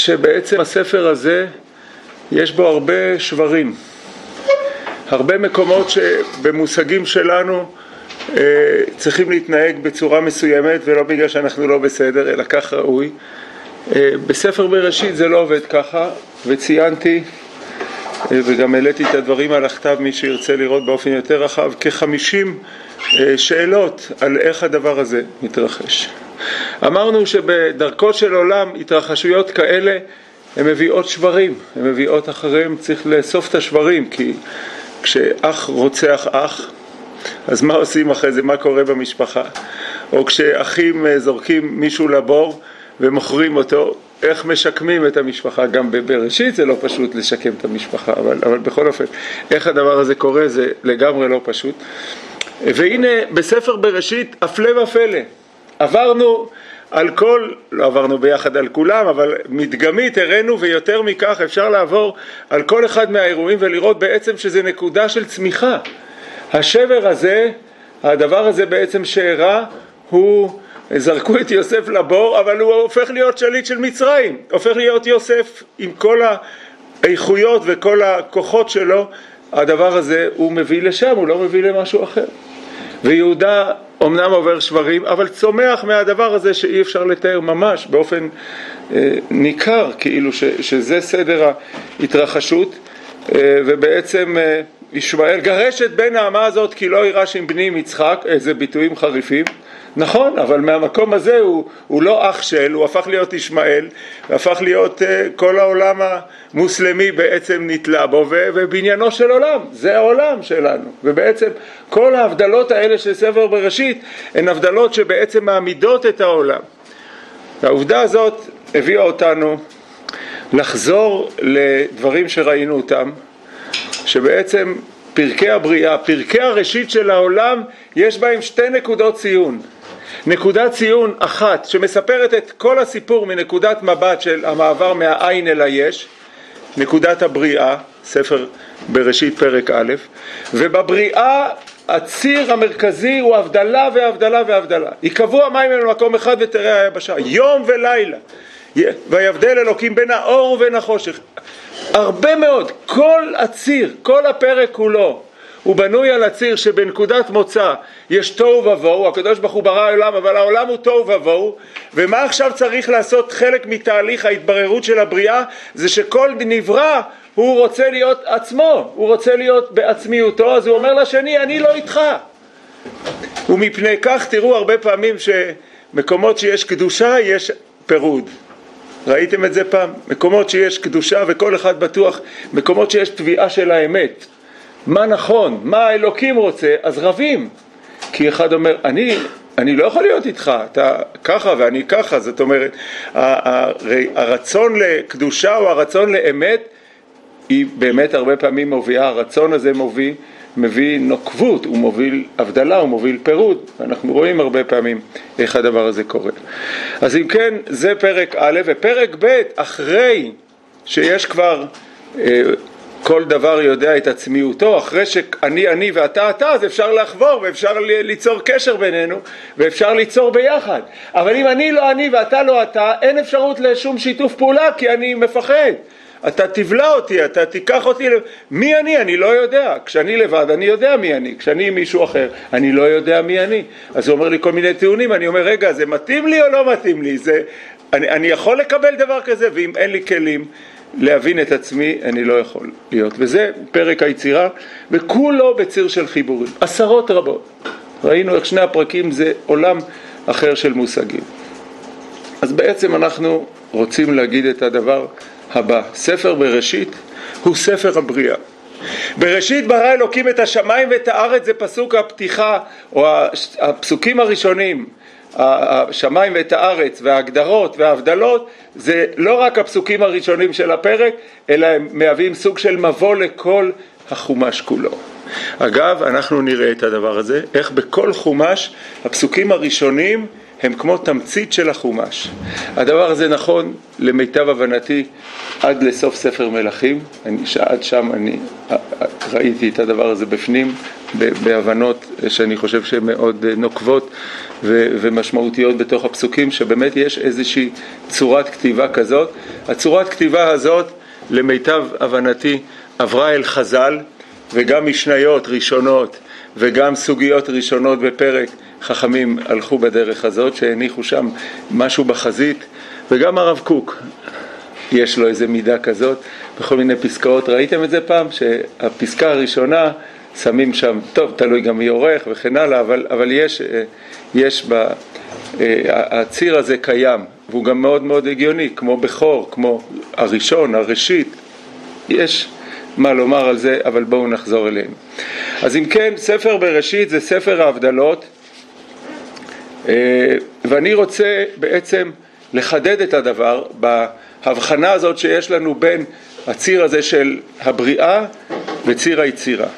שבעצם הספר הזה יש בו הרבה שברים, הרבה מקומות שבמושגים שלנו צריכים להתנהג בצורה מסוימת, ולא בגלל שאנחנו לא בסדר, אלא כך ראוי. בספר בראשית זה לא עובד ככה, וציינתי וגם העליתי את הדברים על הכתב, מי שירצה לראות באופן יותר רחב, כ-50 שאלות על איך הדבר הזה מתרחש. אמרנו שבדרכו של עולם התרחשויות כאלה הן מביאות שברים, הן מביאות אחריהם, צריך לאסוף את השברים, כי כשאח רוצח אח, אז מה עושים אחרי זה? מה קורה במשפחה? או כשאחים זורקים מישהו לבור ומוכרים אותו, איך משקמים את המשפחה? גם בראשית זה לא פשוט לשקם את המשפחה, אבל בכל אופן, איך הדבר הזה קורה זה לגמרי לא פשוט. והנה בספר בראשית, הפלא ופלא, עברנו על כל, לא עברנו ביחד על כולם, אבל מדגמית הראינו, ויותר מכך אפשר לעבור על כל אחד מהאירועים ולראות בעצם שזה נקודה של צמיחה. השבר הזה, הדבר הזה בעצם שהראה, הוא זרקו את יוסף לבור, אבל הוא הופך להיות שליט של מצרים, הופך להיות יוסף עם כל האיכויות וכל הכוחות שלו. הדבר הזה הוא מביא לשם, הוא לא מביא למשהו אחר. ויהודה אמנם עובר שברים, אבל צומח מהדבר הזה שאי אפשר לתאר ממש באופן ניכר, כאילו שזה סדר ההתרחשות. ובעצם ישמעאל גרש את בן האמה הזאת כי לא יירש עם בני יצחק, איזה ביטויים חריפים, נכון, אבל מהמקום הזה הוא לא אח של, הוא הפך להיות ישמעאל, והפך להיות כל העולם המוסלמי בעצם נתלה בו, ובעניינו של עולם, זה העולם שלנו. ובעצם כל ההבדלות האלה של ספר בראשית הן הבדלות שבעצם מעמידות את העולם. והעובדה הזאת הביאה אותנו לחזור לדברים שראינו אותם, שבעצם פרקי הבריאה, פרקי הראשית של העולם, יש בהם שתי נקודות ציון. נקודת ציון אחת שמספרת את כל הסיפור מנקודת מבט של המעבר מהעין אל היש, נקודת הבריאה, ספר בראשית פרק א', ובבריאה הציר המרכזי הוא הבדלה והבדלה והבדלה. יקבעו המים אל מקום אחד ותראה היבשה, יום ולילה, ויבדל אלוקים בין האור ובין החושך. הרבה מאוד, כל הציר, כל הפרק כולו, הוא בנוי על הציר שבנקודת מוצא יש תוהו ובוהו, הקדוש ברוך הוא ברא העולם, אבל העולם הוא תוהו ובוהו, ומה עכשיו צריך לעשות? חלק מתהליך ההתבררות של הבריאה, זה שכל נברא הוא רוצה להיות עצמו, הוא רוצה להיות בעצמיותו, אז הוא אומר לשני, אני לא איתך. ומפני כך תראו הרבה פעמים שמקומות שיש קדושה יש פירוד. ראיתם את זה פעם? מקומות שיש קדושה וכל אחד בטוח, מקומות שיש תביעה של האמת. מה נכון? מה האלוקים רוצה? אז רבים. כי אחד אומר, אני לא יכול להיות איתך, אתה ככה ואני ככה. זאת אומרת, הרצון לקדושה או הרצון לאמת, היא באמת הרבה פעמים מובילה, הרצון הזה מביא נוקבות, הוא מוביל הבדלה, הוא מוביל פירוד. אנחנו רואים הרבה פעמים איך הדבר הזה קורה. אז אם כן, זה פרק א', ופרק ב', אחרי שיש כבר כל דבר יודע את עצמיותו, אחרי שאני ואתה אתה, אז אפשר לחבור ואפשר ליצור קשר בינינו ואפשר ליצור ביחד. אבל אם אני לא אני ואתה לא אתה, אין אפשרות לשום שיתוף פעולה, כי אני מפחד. אתה תבלע אותי, אתה תיקח אותי, מי אני? אני לא יודע. כשאני לבד אני יודע מי אני, כשאני עם מישהו אחר אני לא יודע מי אני. אז הוא אומר לי כל מיני טיעונים, אני אומר רגע, זה מתאים לי או לא מתאים לי? אני יכול לקבל דבר כזה, ואם אין לי כלים להבין את עצמי, אני לא יכול להיות. וזה פרק היצירה, וכולו בציר של חיבורים, עשרות רבות. ראינו איך שני הפרקים זה עולם אחר של מושגים. אז בעצם אנחנו רוצים להגיד את הדבר הבא. ספר בראשית הוא ספר הבריאה. בראשית ברא אלוקים את השמיים ואת הארץ, זה פסוק הפתיחה או הפסוקים הראשונים. השמיים ואת הארץ וההגדרות וההבדלות זה לא רק הפסוקים הראשונים של הפרק, אלא הם מהווים סוג של מבוא לכל החומש כולו. אגב, אנחנו נראה את הדבר הזה, איך בכל חומש הפסוקים הראשונים הם כמו תמצית של החומש. הדבר הזה נכון למיטב הבנתי עד לסוף ספר מלכים, עד שם ראיתי את הדבר הזה בפנים, בהבנות שאני חושב שהן מאוד נוקבות ומשמעותיות בתוך הפסוקים, שבאמת יש איזושהי צורת כתיבה כזאת. הצורת כתיבה הזאת, למיטב הבנתי, עברה אל חז"ל, וגם משניות ראשונות וגם סוגיות ראשונות בפרק, חכמים הלכו בדרך הזאת, שהניחו שם משהו בחזית, וגם הרב קוק יש לו איזה מידה כזאת בכל מיני פסקאות. ראיתם את זה פעם, שהפסקה הראשונה שמים שם, טוב, תלוי גם מי עורך וכן הלאה, אבל יש הציר הזה קיים, והוא גם מאוד מאוד הגיוני, כמו בכור, כמו הראשון, הראשית. יש מה לומר על זה, אבל בואו נחזור אליהם. אז אם כן, ספר בראשית זה ספר ההבדלות, ואני רוצה בעצם לחדד את הדבר בהבחנה הזאת שיש לנו בין הציר הזה של הבריאה וציר היצירה.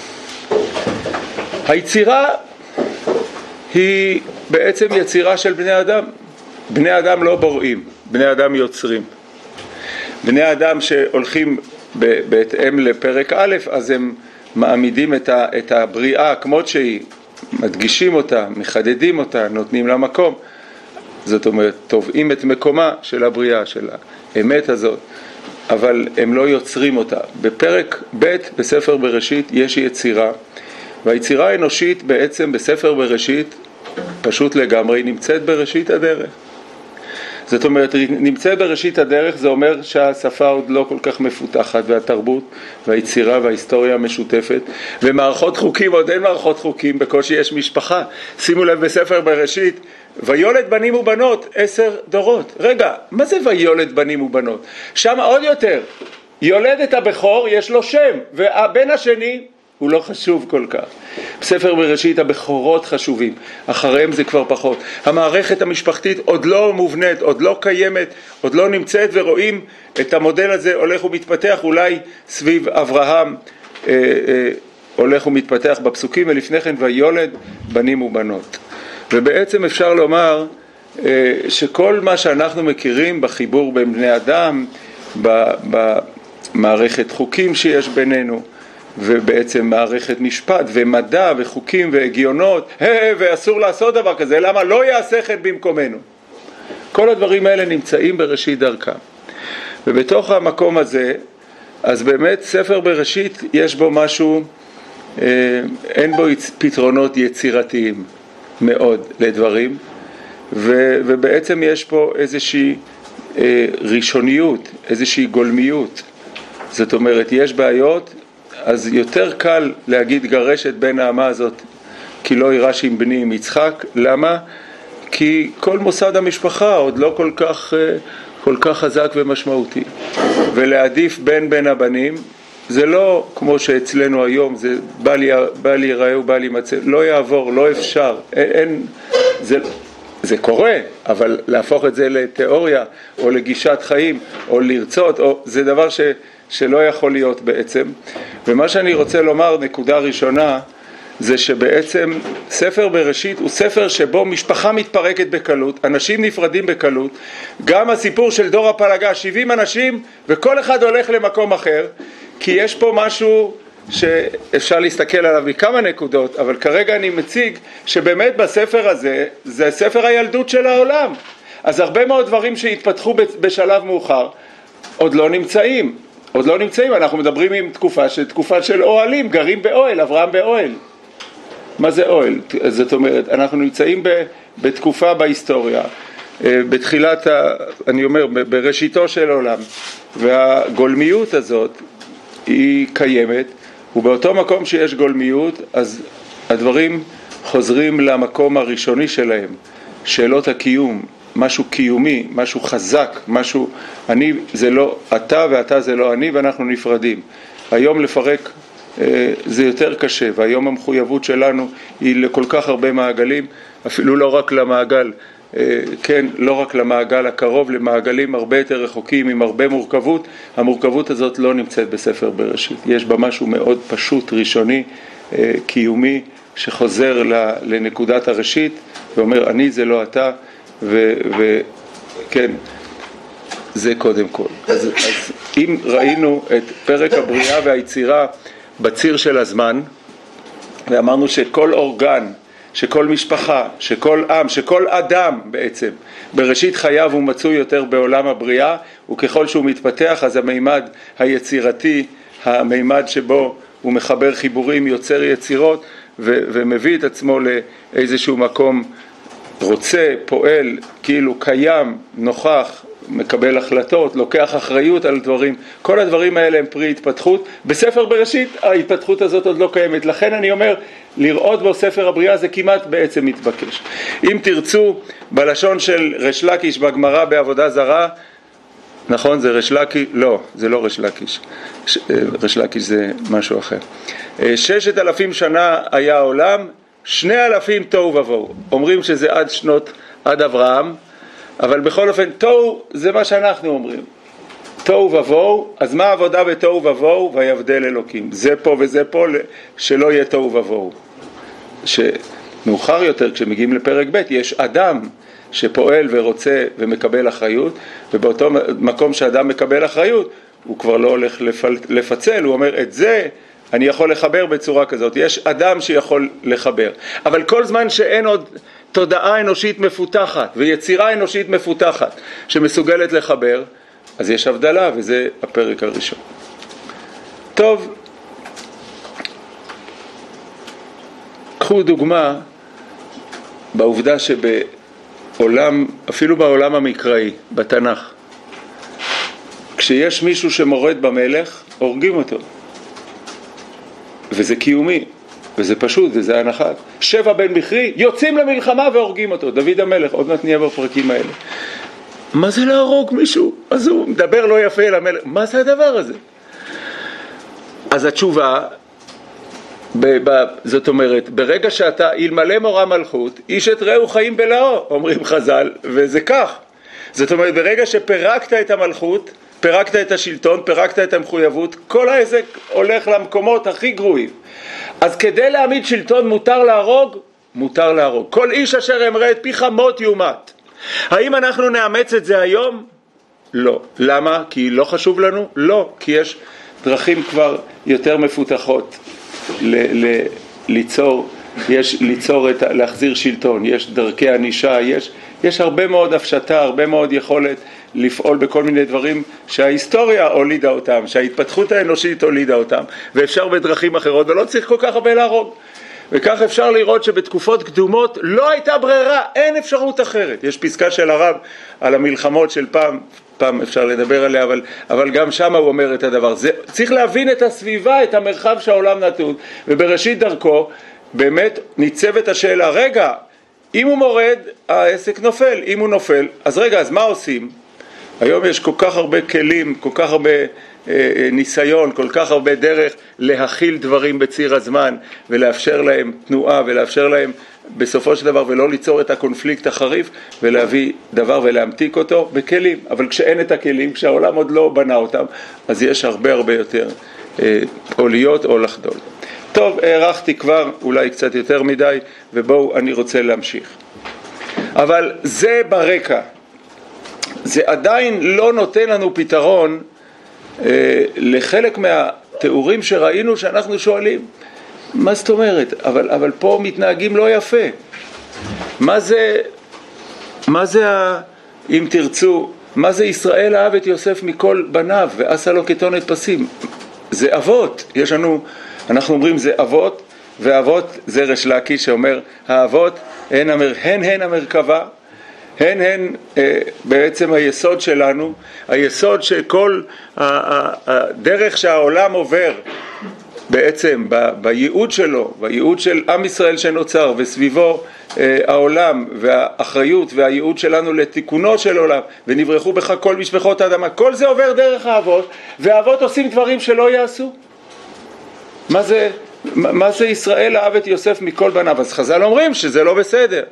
היצירה היא בעצם יצירה של בני אדם. בני אדם לא בוראים, בני אדם יוצרים. בני אדם שהולכים בהתאם לפרק א', אז הם מעמידים את הבריאה כמות שהיא, מדגישים אותה, מחדדים אותה, נותנים לה מקום. זאת אומרת, תובעים את מקומה של הבריאה, של האמת הזאת, אבל הם לא יוצרים אותה. בפרק ב' בספר בראשית יש יצירה, והיצירה האנושית בעצם בספר בראשית פשוט לגמרי נמצאת בראשית הדרך. זאת אומרת, נמצאת בראשית הדרך, זה אומר שהשפה עוד לא כל כך מפותחת, והתרבות והיצירה וההיסטוריה המשותפת, ומערכות חוקים, עוד אין מערכות חוקים, בקושי יש משפחה. שימו לב בספר בראשית, ויולד בנים ובנות 10 דורות. רגע, מה זה ויולד בנים ובנות? שם עוד יותר, יולד את הבכור, יש לו שם, והבן השני הוא לא חשוב כל כך. בספר בראשית הבכורות חשובים, אחריהם זה כבר פחות. המערכת המשפחתית עוד לא מובנית, עוד לא קיימת, עוד לא נמצאת, ורואים את המודל הזה הולך ומתפתח, אולי סביב אברהם הולך ומתפתח בפסוקים, ולפני כן ויולד בנים ובנות. ובעצם אפשר לומר שכל מה שאנחנו מכירים בחיבור בין בני אדם, במערכת חוקים שיש בינינו, ובעצם מערכת משפט ומדע וחוקים והגיונות, ואסור לעשות דבר כזה, למה לא יעשה כן במקומנו. כל הדברים האלה נמצאים בראשית דרכם. ובתוך המקום הזה, אז באמת ספר בראשית יש בו משהו, אין בו פתרונות יצירתיים מאוד לדברים, ובעצם יש פה איזושהי ראשוניות, איזושהי גולמיות. זאת אומרת, יש בעיות, אז יותר קל להגיד גרש את בן האמה הזאת, כי לא יירש עם בני עם יצחק. למה? כי כל מוסד המשפחה עוד לא כל כך חזק ומשמעותי. ולהעדיף בין הבנים, זה לא כמו שאצלנו היום, זה בל ייראה ובל יימצא, לא יעבור, לא אפשר, זה קורה, אבל להפוך את זה לתיאוריה, או לגישת חיים, או לרצות, זה דבר שלא יכול להיות בעצם. ומה שאני רוצה לומר, נקודה ראשונה, זה שבעצם ספר בראשית הוא ספר שבו משפחה מתפרקת בקלות, אנשים נפרדים בקלות, גם הסיפור של דור הפלגה, 70 אנשים וכל אחד הולך למקום אחר, כי יש פה משהו שאפשר להסתכל עליו מכמה נקודות, אבל כרגע אני מציג שבאמת בספר הזה, זה ספר הילדות של העולם. אז הרבה מאוד דברים שהתפתחו בשלב מאוחר עוד לא נמצאים. אנחנו מדברים עם תקופה של אוהלים, גרים באוהל, אברהם באוהל. מה זה אוהל? זאת אומרת, אנחנו נמצאים בתקופה בהיסטוריה, בתחילת, אני אומר, בראשיתו של עולם, והגולמיות הזאת היא קיימת, ובאותו מקום שיש גולמיות, אז הדברים חוזרים למקום הראשוני שלהם, שאלות הקיום, משהו קיומי, משהו חזק, משהו, אני זה לא אתה ואתה זה לא אני, ואנחנו נפרדים. היום לפרק זה יותר קשה, והיום המחויבות שלנו היא לכל כך הרבה מעגלים, אפילו לא רק למעגל, כן, לא רק למעגל הקרוב, למעגלים הרבה יותר רחוקים עם הרבה מורכבות. המורכבות הזאת לא נמצאת בספר בראשית, יש בה משהו מאוד פשוט, ראשוני, קיומי, שחוזר לנקודת הראשית ואומר אני זה לא אתה, וכן, זה קודם כל. אז אם ראינו את פרק הבריאה והיצירה בציר של הזמן, ואמרנו שכל אורגן, שכל משפחה, שכל עם, שכל אדם בעצם, בראשית חייו הוא מצוי יותר בעולם הבריאה, וככל שהוא מתפתח אז המימד היצירתי, המימד שבו הוא מחבר חיבורים, יוצר יצירות, ומביא את עצמו לאיזשהו מקום רוצה, פועל, כאילו קיים, נוכח, מקבל החלטות, לוקח אחריות על דברים. כל הדברים האלה הם פרי התפתחות. בספר בראשית ההתפתחות הזאת עוד לא קיימת. לכן אני אומר, לראות בו ספר הבריאה זה כמעט בעצם מתבקש. אם תרצו, בלשון של ריש לקיש בגמרא בעבודה זרה, נכון, זה ריש לקיש? לא, זה לא ריש לקיש. ריש לקיש זה משהו אחר. 6,000 שנה היה העולם, 2,000 תוהו ובוהו. אומרים שזה עד אברהם, אבל בכל אופן, תוהו זה מה שאנחנו אומרים. תוהו ובוהו, אז מה העבודה בתוהו ובוהו? ויבדל אלוקים. זה פה וזה פה, שלא יהיה תוהו ובוהו. שמאוחר יותר, כשמגיעים לפרק ב', יש אדם שפועל ורוצה ומקבל אחריות, ובאותו מקום שאדם מקבל אחריות, הוא כבר לא הולך לפצל, הוא אומר, את זה אני יכול לחבר בצורה כזאת. יש אדם שיכול לחבר. אבל כל זמן שאין עוד תודעה אנושית מפותחת ויצירה אנושית מפותחת שמסוגלת לחבר, אז יש הבדלה, וזה הפרק הראשון. טוב, קחו דוגמה בעובדה שבעולם, אפילו בעולם המקראי, בתנ"ך, כשיש מישהו שמורד במלך, הורגים אותו. וזה קיומי, וזה פשוט, וזה הנחת. 7 בן בכרי, יוצאים למלחמה והורגים אותו. דוד המלך, עוד מעט נהיה בפרקים האלה. מה זה להרוג מישהו? אז הוא מדבר לא יפה אל המלך. מה זה הדבר הזה? אז התשובה, זאת אומרת, ברגע שאתה, אלמלא מורא מלכות, איש את רעהו חיים בלעו, אומרים חז"ל, וזה כך. זאת אומרת, ברגע שפרקת את המלכות, פרקת את השלטון, פרקת את המחויבות, כל העסק הולך למקומות הכי גרועים. אז כדי להעמיד שלטון מותר להרוג? מותר להרוג. כל איש אשר אמרה את פיך מות יומת. האם אנחנו נאמץ את זה היום? לא. למה? כי לא חשוב לנו? לא. כי יש דרכים כבר יותר מפותחות להחזיר שלטון. יש דרכי ענישה, יש הרבה מאוד הפשטה, הרבה מאוד יכולת לפעול בכל מיני דברים שההיסטוריה הולידה אותם, שההתפתחות האנושית הולידה אותם, ואפשר בדרכים אחרות, ולא צריך כל כך הרבה להרוג. וכך אפשר לראות שבתקופות קדומות לא הייתה ברירה, אין אפשרות אחרת. יש פסקה של הרב על המלחמות של פעם אפשר לדבר עליה, אבל גם שם הוא אומר את הדבר. צריך להבין את הסביבה, את המרחב שהעולם נתון, ובראשית דרכו באמת ניצבת השאלה, רגע, אם הוא מורד, העסק נופל. אם הוא נופל, אז רגע, אז מה עושים? היום יש כל כך הרבה כלים, כל כך הרבה ניסיון, כל כך הרבה דרך להכיל דברים בציר הזמן, ולאפשר להם תנועה, ולאפשר להם בסופו של דבר, ולא ליצור את הקונפליקט החריף, ולהביא דבר ולהמתיק אותו בכלים. אבל כשאין את הכלים, כשהעולם עוד לא בנה אותם, אז יש הרבה הרבה יותר או להיות או לחדול. טוב, הערכתי כבר אולי קצת יותר מדי, ובואו אני רוצה להמשיך. אבל זה ברקע. זה עדיין לא נותן לנו פתרון לחלק מהתיאורים שראינו שאנחנו שואלים, מה זאת אומרת? אבל פה מתנהגים לא יפה. מה זה אם תרצו, מה זה ישראל אהב את יוסף מכל בניו ועשה לו כתונת פסים? זה אבות. אנחנו אומרים זה אבות, ואבות זה ריש לקיש שאומר, האבות הן המרכבה, הן בעצם היסוד שלנו, היסוד שכל הדרך שהעולם עובר בעצם בייעוד שלו, בייעוד של עם ישראל שנוצר וסביבו העולם והאחריות והייעוד שלנו לתיקונו של עולם, ונברחו בך כל משפחות האדמה, כל זה עובר דרך האבות, והאבות עושים דברים שלא יעשו. מה זה ישראל אהב את יוסף מכל בניו? אז חז"ל אומרים שזה לא בסדר.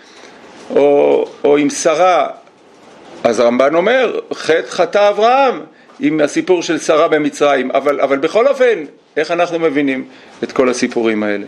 או עם שרה, אז רמב"ן אומר, חטא אברהם עם הסיפור של שרה במצרים, אבל בכל אופן, איך אנחנו מבינים את כל הסיפורים האלה?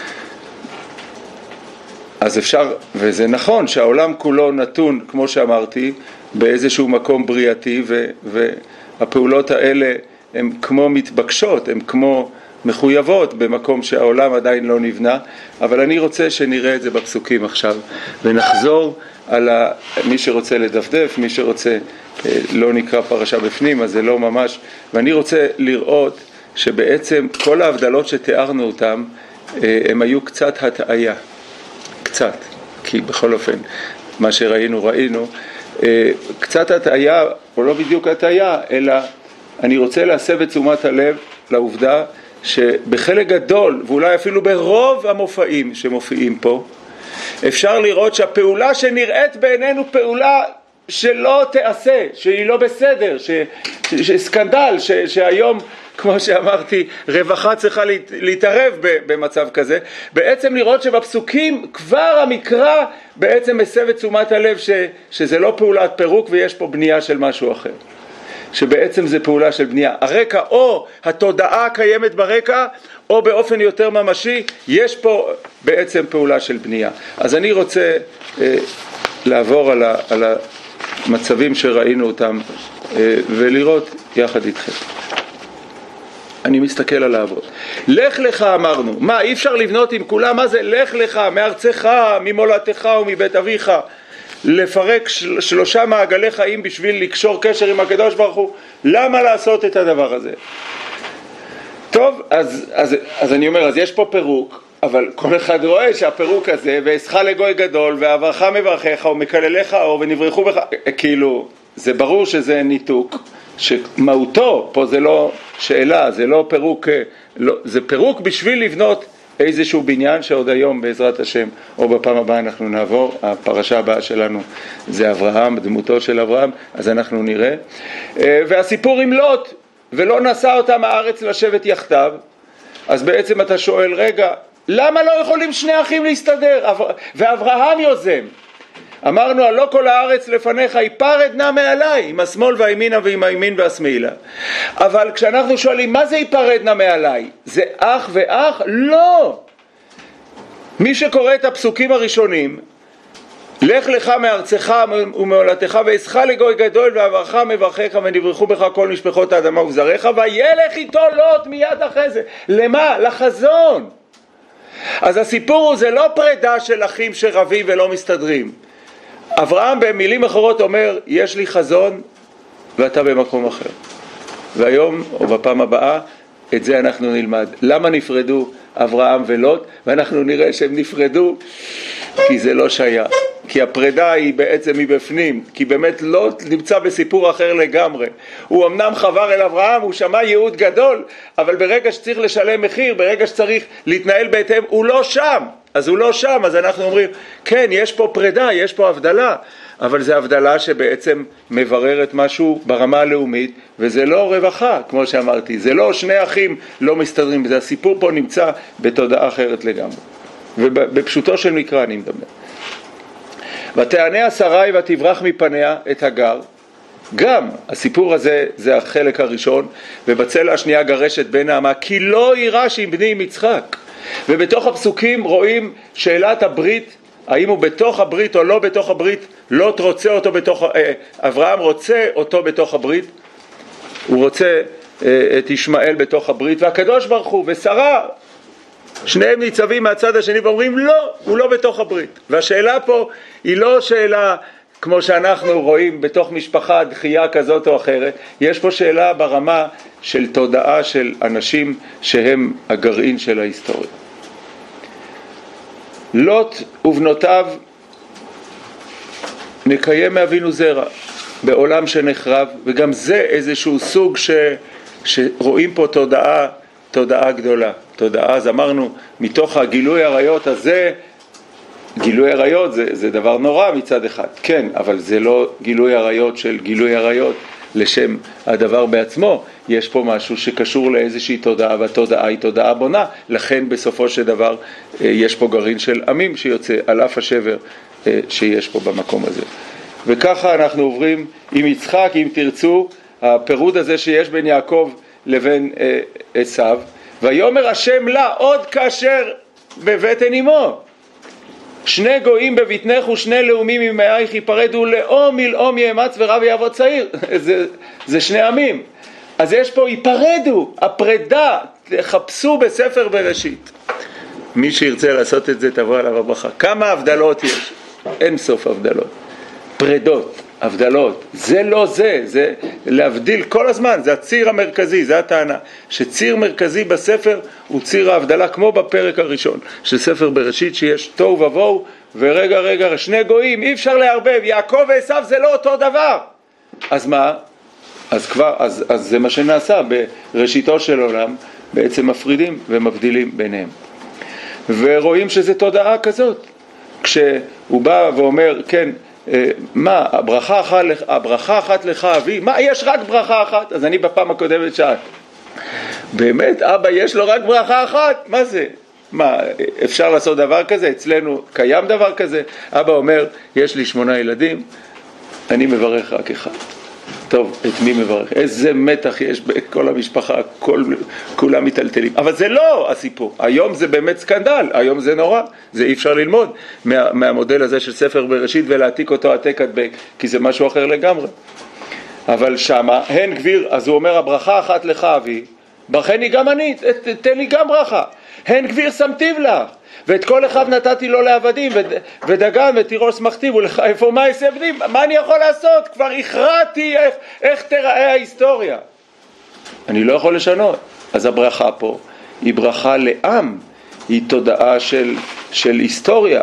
אז אפשר, וזה נכון שהעולם כולו נתון, כמו שאמרתי, באיזשהו מקום בריאתי, והפעולות האלה הן כמו מתבקשות, הן כמו מחויבות במקום שהעולם עדיין לא נבנה, אבל אני רוצה שנראה את זה בפסוקים עכשיו, ונחזור על מי שרוצה לדפדף, מי שרוצה, לא נקרא פרשה בפנים, אז זה לא ממש, ואני רוצה לראות שבעצם כל ההבדלות שתיארנו אותם, הם היו קצת הטעיה, קצת, כי בכל אופן, מה ראינו, קצת הטעיה, או לא בדיוק הטעיה, אלא אני רוצה להסב את תשומת הלב לעובדה שבחלק גדול, ואולי אפילו ברוב המופעים שמופיעים פה, אפשר לראות שהפעולה שנראית בעינינו פעולה שלא תעשה, שהיא לא בסדר, שסקנדל, שהיום, כמו שאמרתי, רווחה צריכה להתערב במצב כזה, בעצם לראות שבפסוקים כבר המקרא בעצם מסב את תשומת הלב שזה לא פעולת פירוק ויש פה בנייה של משהו אחר. שבעצם זה פעולה של בנייה. הרקע או התודעה קיימת ברקע, או באופן יותר ממשי, יש פה בעצם פעולה של בנייה. אז אני רוצה לעבור על המצבים שראינו אותם, ולראות יחד איתכם. אני מסתכל על האבות. לך לך אמרנו. מה, אי אפשר לבנות עם כולם? מה זה? לך לך מארצך, ממולדתך ומבית אביך. לפרק 3 מעגלי חיים בשביל לקשור קשר עם הקדוש ברוך הוא. למה לעשות את הדבר הזה? טוב, אז אני אומר, אז יש פה פירוק, אבל כל אחד רואה שהפירוק הזה, ואסך לגוי גדול, ואברך מברכך, ומקלליך אור, ונברחו בך, כאילו, זה ברור שזה ניתוק, שמהותו, פה זה לא שאלה, זה לא פירוק, לא, זה פירוק בשביל לבנות איזשהו בניין שעוד היום בעזרת השם, או בפעם הבאה אנחנו נעבור, הפרשה הבאה שלנו זה אברהם, דמותו של אברהם, אז אנחנו נראה. והסיפור עם לוט, ולא נשא אותם הארץ לשבת יחדיו, אז בעצם אתה שואל, רגע, למה לא יכולים שני אחים להסתדר? ואברהם יוזם. אמרנו, לא כל הארץ לפניך, ייפרד נא מעליי, עם השמאל והימינה ועם הימין והשמאלה. אבל כשאנחנו שואלים, מה זה ייפרד נא מעליי? זה אח ואח? לא. מי שקורא את הפסוקים הראשונים, לך לך מארצך וממולדתך ואסך לגוי גדול ואברך מברכך ונברחו בך כל משפחות האדמה וזרעך, וילך איתו לוט מיד אחרי זה. למה? לחזון. אז הסיפור הוא, זה לא פרידה של אחים שרבים ולא מסתדרים. אברהם במילים אחרות אומר, יש לי חזון ואתה במקום אחר. והיום או בפעם הבאה את זה אנחנו נלמד. למה נפרדו אברהם ולוט? ואנחנו נראה שהם נפרדו כי זה לא שייך. כי הפרידה היא בעצם מבפנים, כי באמת לוט נמצא בסיפור אחר לגמרי. הוא אמנם חבר אל אברהם, הוא שמע ייעוד גדול, אבל ברגע שצריך לשלם מחיר, ברגע שצריך להתנהל בהתאם, הוא לא שם. אז הוא לא שם, אז אנחנו אומרים, כן, יש פה פרידה, יש פה הבדלה, אבל זה הבדלה שבעצם מבררת משהו ברמה הלאומית, וזה לא רווחה, כמו שאמרתי, זה לא שני אחים לא מסתדרים, זה הסיפור פה נמצא בתודעה אחרת לגמרי. ובפשוטו של מקרא אני מדבר. ותענה שרי ותברח מפניה את הגר, גם הסיפור הזה זה החלק הראשון, ובצלע השנייה גרשת בן נעמה, כי לא יירש עם בני עם יצחק. ובתוך הפסוקים רואים שאלת הברית, האם הוא בתוך הברית או לא בתוך הברית. לוט רוצה אותו בתוך, אברהם רוצה אותו בתוך הברית, הוא רוצה את ישמעאל בתוך הברית, והקדוש ברוך הוא ושרה שניהם ניצבים מהצד השני ואומרים לא, הוא לא בתוך הברית. והשאלה פה היא לא שאלה כמו שאנחנו רואים בתוך משפחה דחייה כזאת או אחרת, יש פה שאלה ברמה של תודעה של אנשים שהם הגרעין של ההיסטוריה. לוט ובנותיו נקיים מאבינו זרע בעולם שנחרב, וגם זה איזשהו סוג שרואים פה תודעה גדולה. תודעה, אז אמרנו, מתוך הגילוי עריות הזה, גילוי עריות זה דבר נורא מצד אחד, כן, אבל זה לא גילוי עריות של גילוי עריות לשם הדבר בעצמו. יש פה משהו שקשור לאיזושהי תודעה, והתודעה היא תודעה בונה, לכן בסופו של דבר יש פה גרעין של עמים שיוצא על אף השבר שיש פה במקום הזה. וככה אנחנו עוברים עם יצחק, אם תרצו, הפירוד הזה שיש בין יעקב לבין עשיו, ויאמר השם לה עוד כאשר בבטן אמו, שני גויים בבטנך ושני לאומים ממאייך ייפרדו, לאום מלאום יאמץ ורב יעבוד צעיר. זה שני עמים. אז יש פה היפרדו, הפרידה, תחפשו בספר בראשית. מי שירצה לעשות את זה תבוא עליו הברכה. כמה הבדלות יש? אין סוף הבדלות. פרידות, הבדלות. זה לא זה, זה להבדיל כל הזמן, זה הציר המרכזי, זה הטענה. שציר מרכזי בספר הוא ציר ההבדלה, כמו בפרק הראשון של ספר בראשית, שיש תוהו ובוהו, ורגע, שני גויים, אי אפשר להרבב, יעקב ועשיו זה לא אותו דבר. אז מה? אז זה מה שנעשה בראשיתו של עולם, בעצם מפרידים ומבדילים ביניהם. ורואים שזה תודעה כזאת. כשהוא בא ואומר, כן, מה, הברכה אחת לך אבי, מה, יש רק ברכה אחת? אז אני בפעם הקודמת שאלתי, באמת, אבא יש לו רק ברכה אחת? מה זה? מה, אפשר לעשות דבר כזה? אצלנו קיים דבר כזה? אבא אומר, יש לי 8 ילדים, אני מברך רק אחד. טוב, את מי מברך? איזה מתח יש בכל המשפחה, כולם מטלטלים. אבל זה לא הסיפור. היום זה באמת סקנדל, היום זה נורא. זה אי אפשר ללמוד מהמודל הזה של ספר בראשית ולהעתיק אותו העתק הדבק, כי זה משהו אחר לגמרי. אבל שמה, הן גביר, אז הוא אומר, הברכה אחת לך אבי, ברכני גם אני, תן לי גם ברכה. הן גביר שמתיו לך, ואת כל אחד נתתי לו לעבדים, ודגן ותירוש שמחתיו, ולך איפה מה יסבדים? מה אני יכול לעשות? כבר הכרעתי איך תראה ההיסטוריה. אני לא יכול לשנות. אז הברכה פה היא ברכה לעם, היא תודעה של היסטוריה.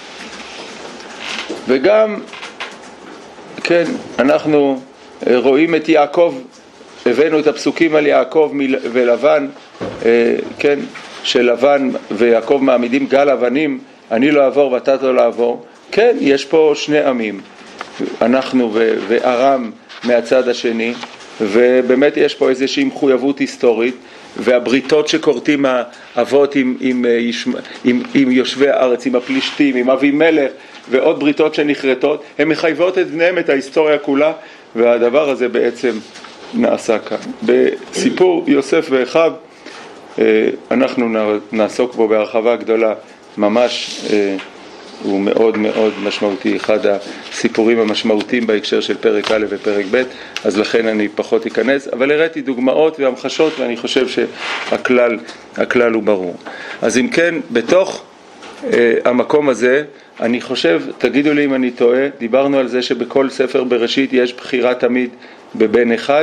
וגם, כן, אנחנו רואים את יעקב, הבאנו את הפסוקים על יעקב ולבן, כן, שלבן ויעקב מעמידים גל אבנים, אני לא אעבור ואתה לא לעבור. כן, יש פה שני עמים, אנחנו וארם מהצד השני, ובאמת יש פה איזושהי מחויבות היסטורית, והבריתות שקורטים האבות עם יושבי הארץ, עם הפלישתים, עם אבימלך, ועוד בריתות שנחרטות, הן מחייבות את בניהם, את ההיסטוריה כולה, והדבר הזה בעצם נעשה כאן. בסיפור יוסף ואחיו, אנחנו נעסוק בו בהרחבה גדולה, ממש הוא מאוד מאוד משמעותי, אחד הסיפורים המשמעותיים בהקשר של פרק א' ופרק ב', אז לכן אני פחות אכנס, אבל הראיתי דוגמאות והמחשות, ואני חושב שהכלל הוא ברור. אז אם כן, בתוך המקום הזה, אני חושב, תגידו לי אם אני טועה, דיברנו על זה שבכל ספר בראשית יש בחירה תמיד בבן אחד,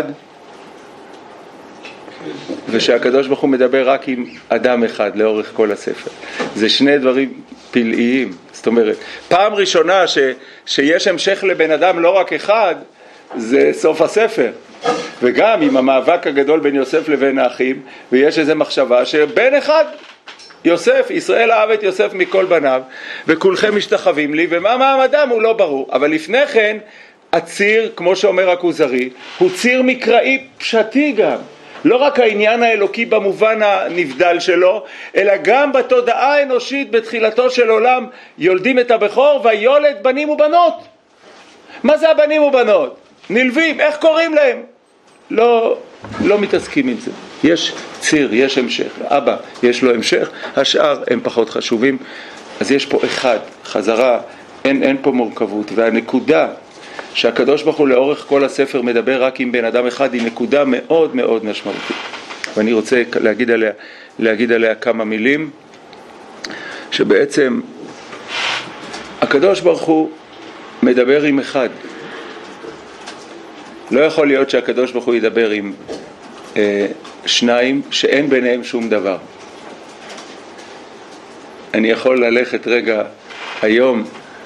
ושהקדוש ברוך הוא מדבר רק עם אדם אחד לאורך כל הספר. זה שני דברים פלאיים. זאת אומרת, פעם ראשונה שיש המשך לבן אדם לא רק אחד, זה סוף הספר. וגם עם המאבק הגדול בין יוסף לבין האחים, ויש איזו מחשבה שבן אחד, יוסף, ישראל אהב את יוסף מכל בניו, וכולכם משתחווים לי, ומה מעמדם הוא לא ברור. אבל לפני כן, הציר, כמו שאומר הכוזרי, הוא ציר מקראי פשטי גם. לא רק העניין האלוקי במובן הנבדל שלו, אלא גם בתודעה האנושית בתחילתו של עולם, יולדים את הבכור ויולד בנים ובנות. מה זה הבנים ובנות? נלווים, איך קוראים להם? לא מתעסקים עם זה. יש ציר, יש המשך. אבא, יש לו המשך, השאר הם פחות חשובים. אז יש פה אחד, חזרה, אין פה מורכבות. והנקודה שהקדוש ברוך הוא לאורך כל הספר מדבר רק עם בן אדם אחד, היא נקודה מאוד מאוד משמעותית. ואני רוצה להגיד עליה כמה מילים, שבעצם הקדוש ברוך הוא מדבר עם אחד. לא יכול להיות שהקדוש ברוך הוא ידבר עם שניים שאין ביניהם שום דבר. אני יכול ללכת רגע היום,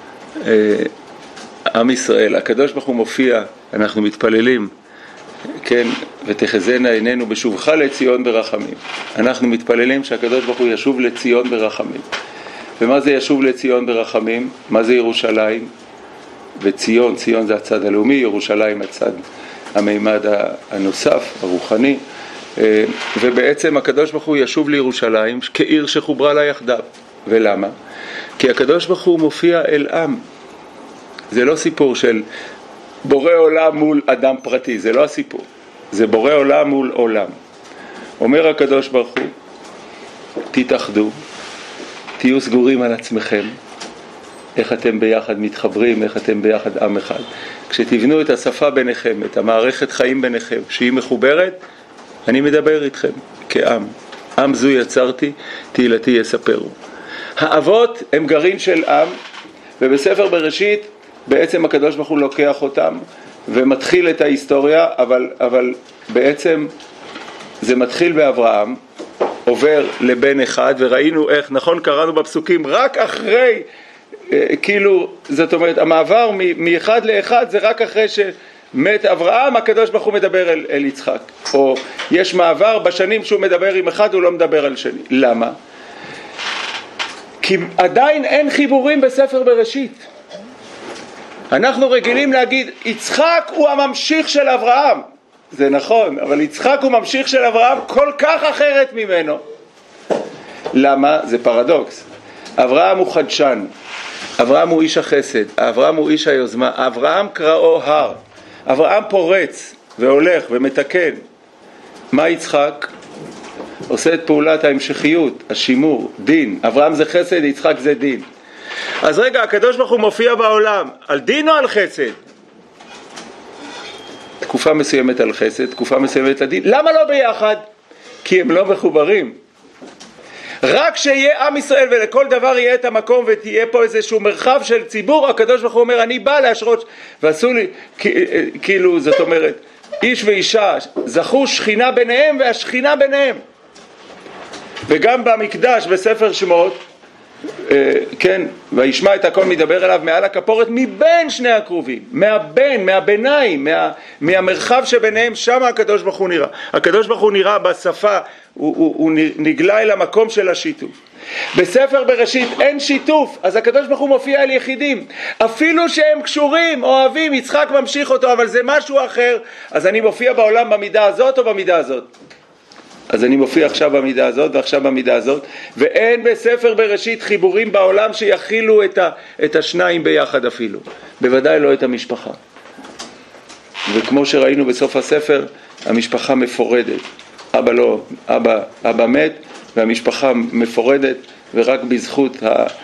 עם ישראל, הקדוש ברוך הוא מופיע, אנחנו מתפללים, כן, ותחזינה עינינו בשובך לציון ברחמים. אנחנו מתפללים שהקדוש ברוך הוא ישוב לציון ברחמים. ומה זה ישוב לציון ברחמים? מה זה ירושלים? וציון, ציון זה הצד הלאומי, ירושלים הצד המימד הנוסף, הרוחני. ובעצם הקדוש ברוך הוא ישוב לירושלים כעיר שחוברה לה יחדיו. ולמה? כי הקדוש ברוך הוא מופיע אל עם. זה לא סיפור של בורא עולם מול אדם פרטי, זה לא הסיפור. זה בורא עולם מול עולם. אומר הקדוש ברוך הוא, תתאחדו, תהיו סגורים על עצמכם, איך אתם ביחד מתחברים, איך אתם ביחד עם אחד. כשתבנו את השפה ביניכם, את המערכת חיים ביניכם, שהיא מחוברת, אני מדבר איתכם כעם. עם זו יצרתי, תהילתי יספרו. האבות הם גרעין של עם, ובספר בראשית בעצם הקדוש ברוך הוא לוקח אותם ומתחיל את ההיסטוריה, אבל בעצם זה מתחיל באברהם, עובר לבן אחד, וראינו איך, נכון, קראנו בפסוקים, רק אחרי, כאילו, זאת אומרת, המעבר מאחד לאחד זה רק אחרי שמת אברהם, הקדוש ברוך הוא מדבר אל יצחק. או יש מעבר בשנים שהוא מדבר עם אחד, הוא לא מדבר על שני. למה? כי עדיין אין חיבורים בספר בראשית. אנחנו רגילים להגיד, יצחק הוא הממשיך של אברהם. זה נכון, אבל יצחק הוא ממשיך של אברהם כל כך אחרת ממנו. למה? זה פרדוקס. אברהם הוא חדשן, אברהם הוא איש החסד, אברהם הוא איש היוזמה, אברהם קראו הר, אברהם פורץ והולך ומתקן. מה יצחק? עושה את פעולת ההמשכיות, השימור, דין. אברהם זה חסד, יצחק זה דין. אז רגע, הקדוש ברוך הוא מופיע בעולם, על דין או על חסד? תקופה מסוימת על חסד, תקופה מסוימת לדין. למה לא ביחד? כי הם לא מחוברים. רק שיהיה עם ישראל ולכל דבר יהיה את המקום ותהיה פה איזשהו מרחב של ציבור, הקדוש ברוך הוא אומר, אני בא להשרות, ועשו לי, כאילו, זאת אומרת, איש ואישה זכו שכינה ביניהם והשכינה ביניהם. וגם במקדש בספר שמות, כן, וישמע את הכל מדבר אליו מעל הכפורת מבין שני הקרובים, מהביניים, מהמרחב שביניהם, שם הקדוש ברוך הוא נראה. הקדוש ברוך הוא נראה בשפה, הוא נגלה אל המקום של השיתוף. בספר בראשית אין שיתוף, אז הקדוש ברוך הוא מופיע אל יחידים, אפילו שהם קשורים, אוהבים, יצחק ממשיך אותו, אבל זה משהו אחר, אז אני מופיע בעולם במידה הזאת או במידה הזאת? אז אני מופיע עכשיו במידה הזאת ועכשיו במידה הזאת, ואין בספר בראשית חיבורים בעולם שיכילו את השניים ביחד אפילו, בוודאי לא את המשפחה. וכמו שראינו בסוף הספר, המשפחה מפורדת, אבא מת והמשפחה מפורדת, ורק בזכות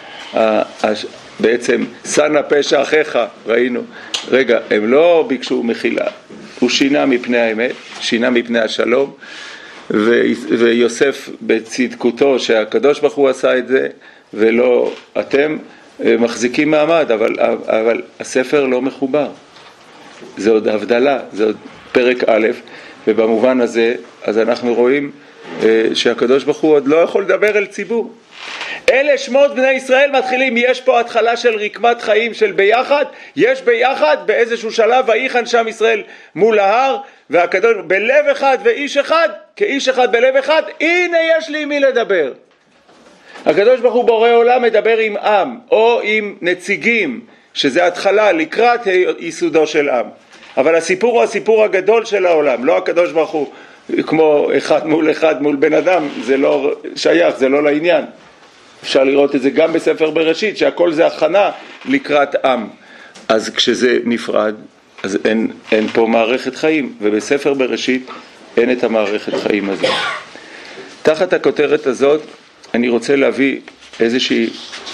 בעצם סנה פשע אחיך, ראינו, רגע, הם לא ביקשו מחילה, הוא שינה מפני האמת, שינה מפני השלום, ויוסף בצדקותו שהקדוש ברוך הוא עשה את זה ולא אתם, מחזיקים מעמד, אבל הספר לא מחובר, זה עוד הבדלה, זה עוד פרק א', ובמובן הזה אז אנחנו רואים שהקדוש ברוך הוא עוד לא יכול לדבר אל ציבור. אלה שמות בני ישראל מתחילים, יש פה התחלה של רקמת חיים של ביחד, יש ביחד באיזשהו שלב, ויחן שם ישראל מול ההר, והקדוש בלב אחד ואיש אחד, כאיש אחד בלב אחד, הנה יש לי מי לדבר. הקדוש ברוך הוא בורא עולם מדבר עם עם, או עם נציגים, שזה התחלה לקראת ייסודו של עם. אבל הסיפור הוא הסיפור הגדול של העולם, לא הקדוש ברוך הוא כמו אחד מול בן אדם, זה לא שייך, זה לא לעניין. אפשר לראות את זה גם בספר בראשית, שהכל זה הכנה לקראת עם. אז כשזה נפרד, אז אין פה מערכת חיים, ובספר בראשית אין את המערכת חיים הזאת. תחת הכותרת הזאת אני רוצה להביא איזושהי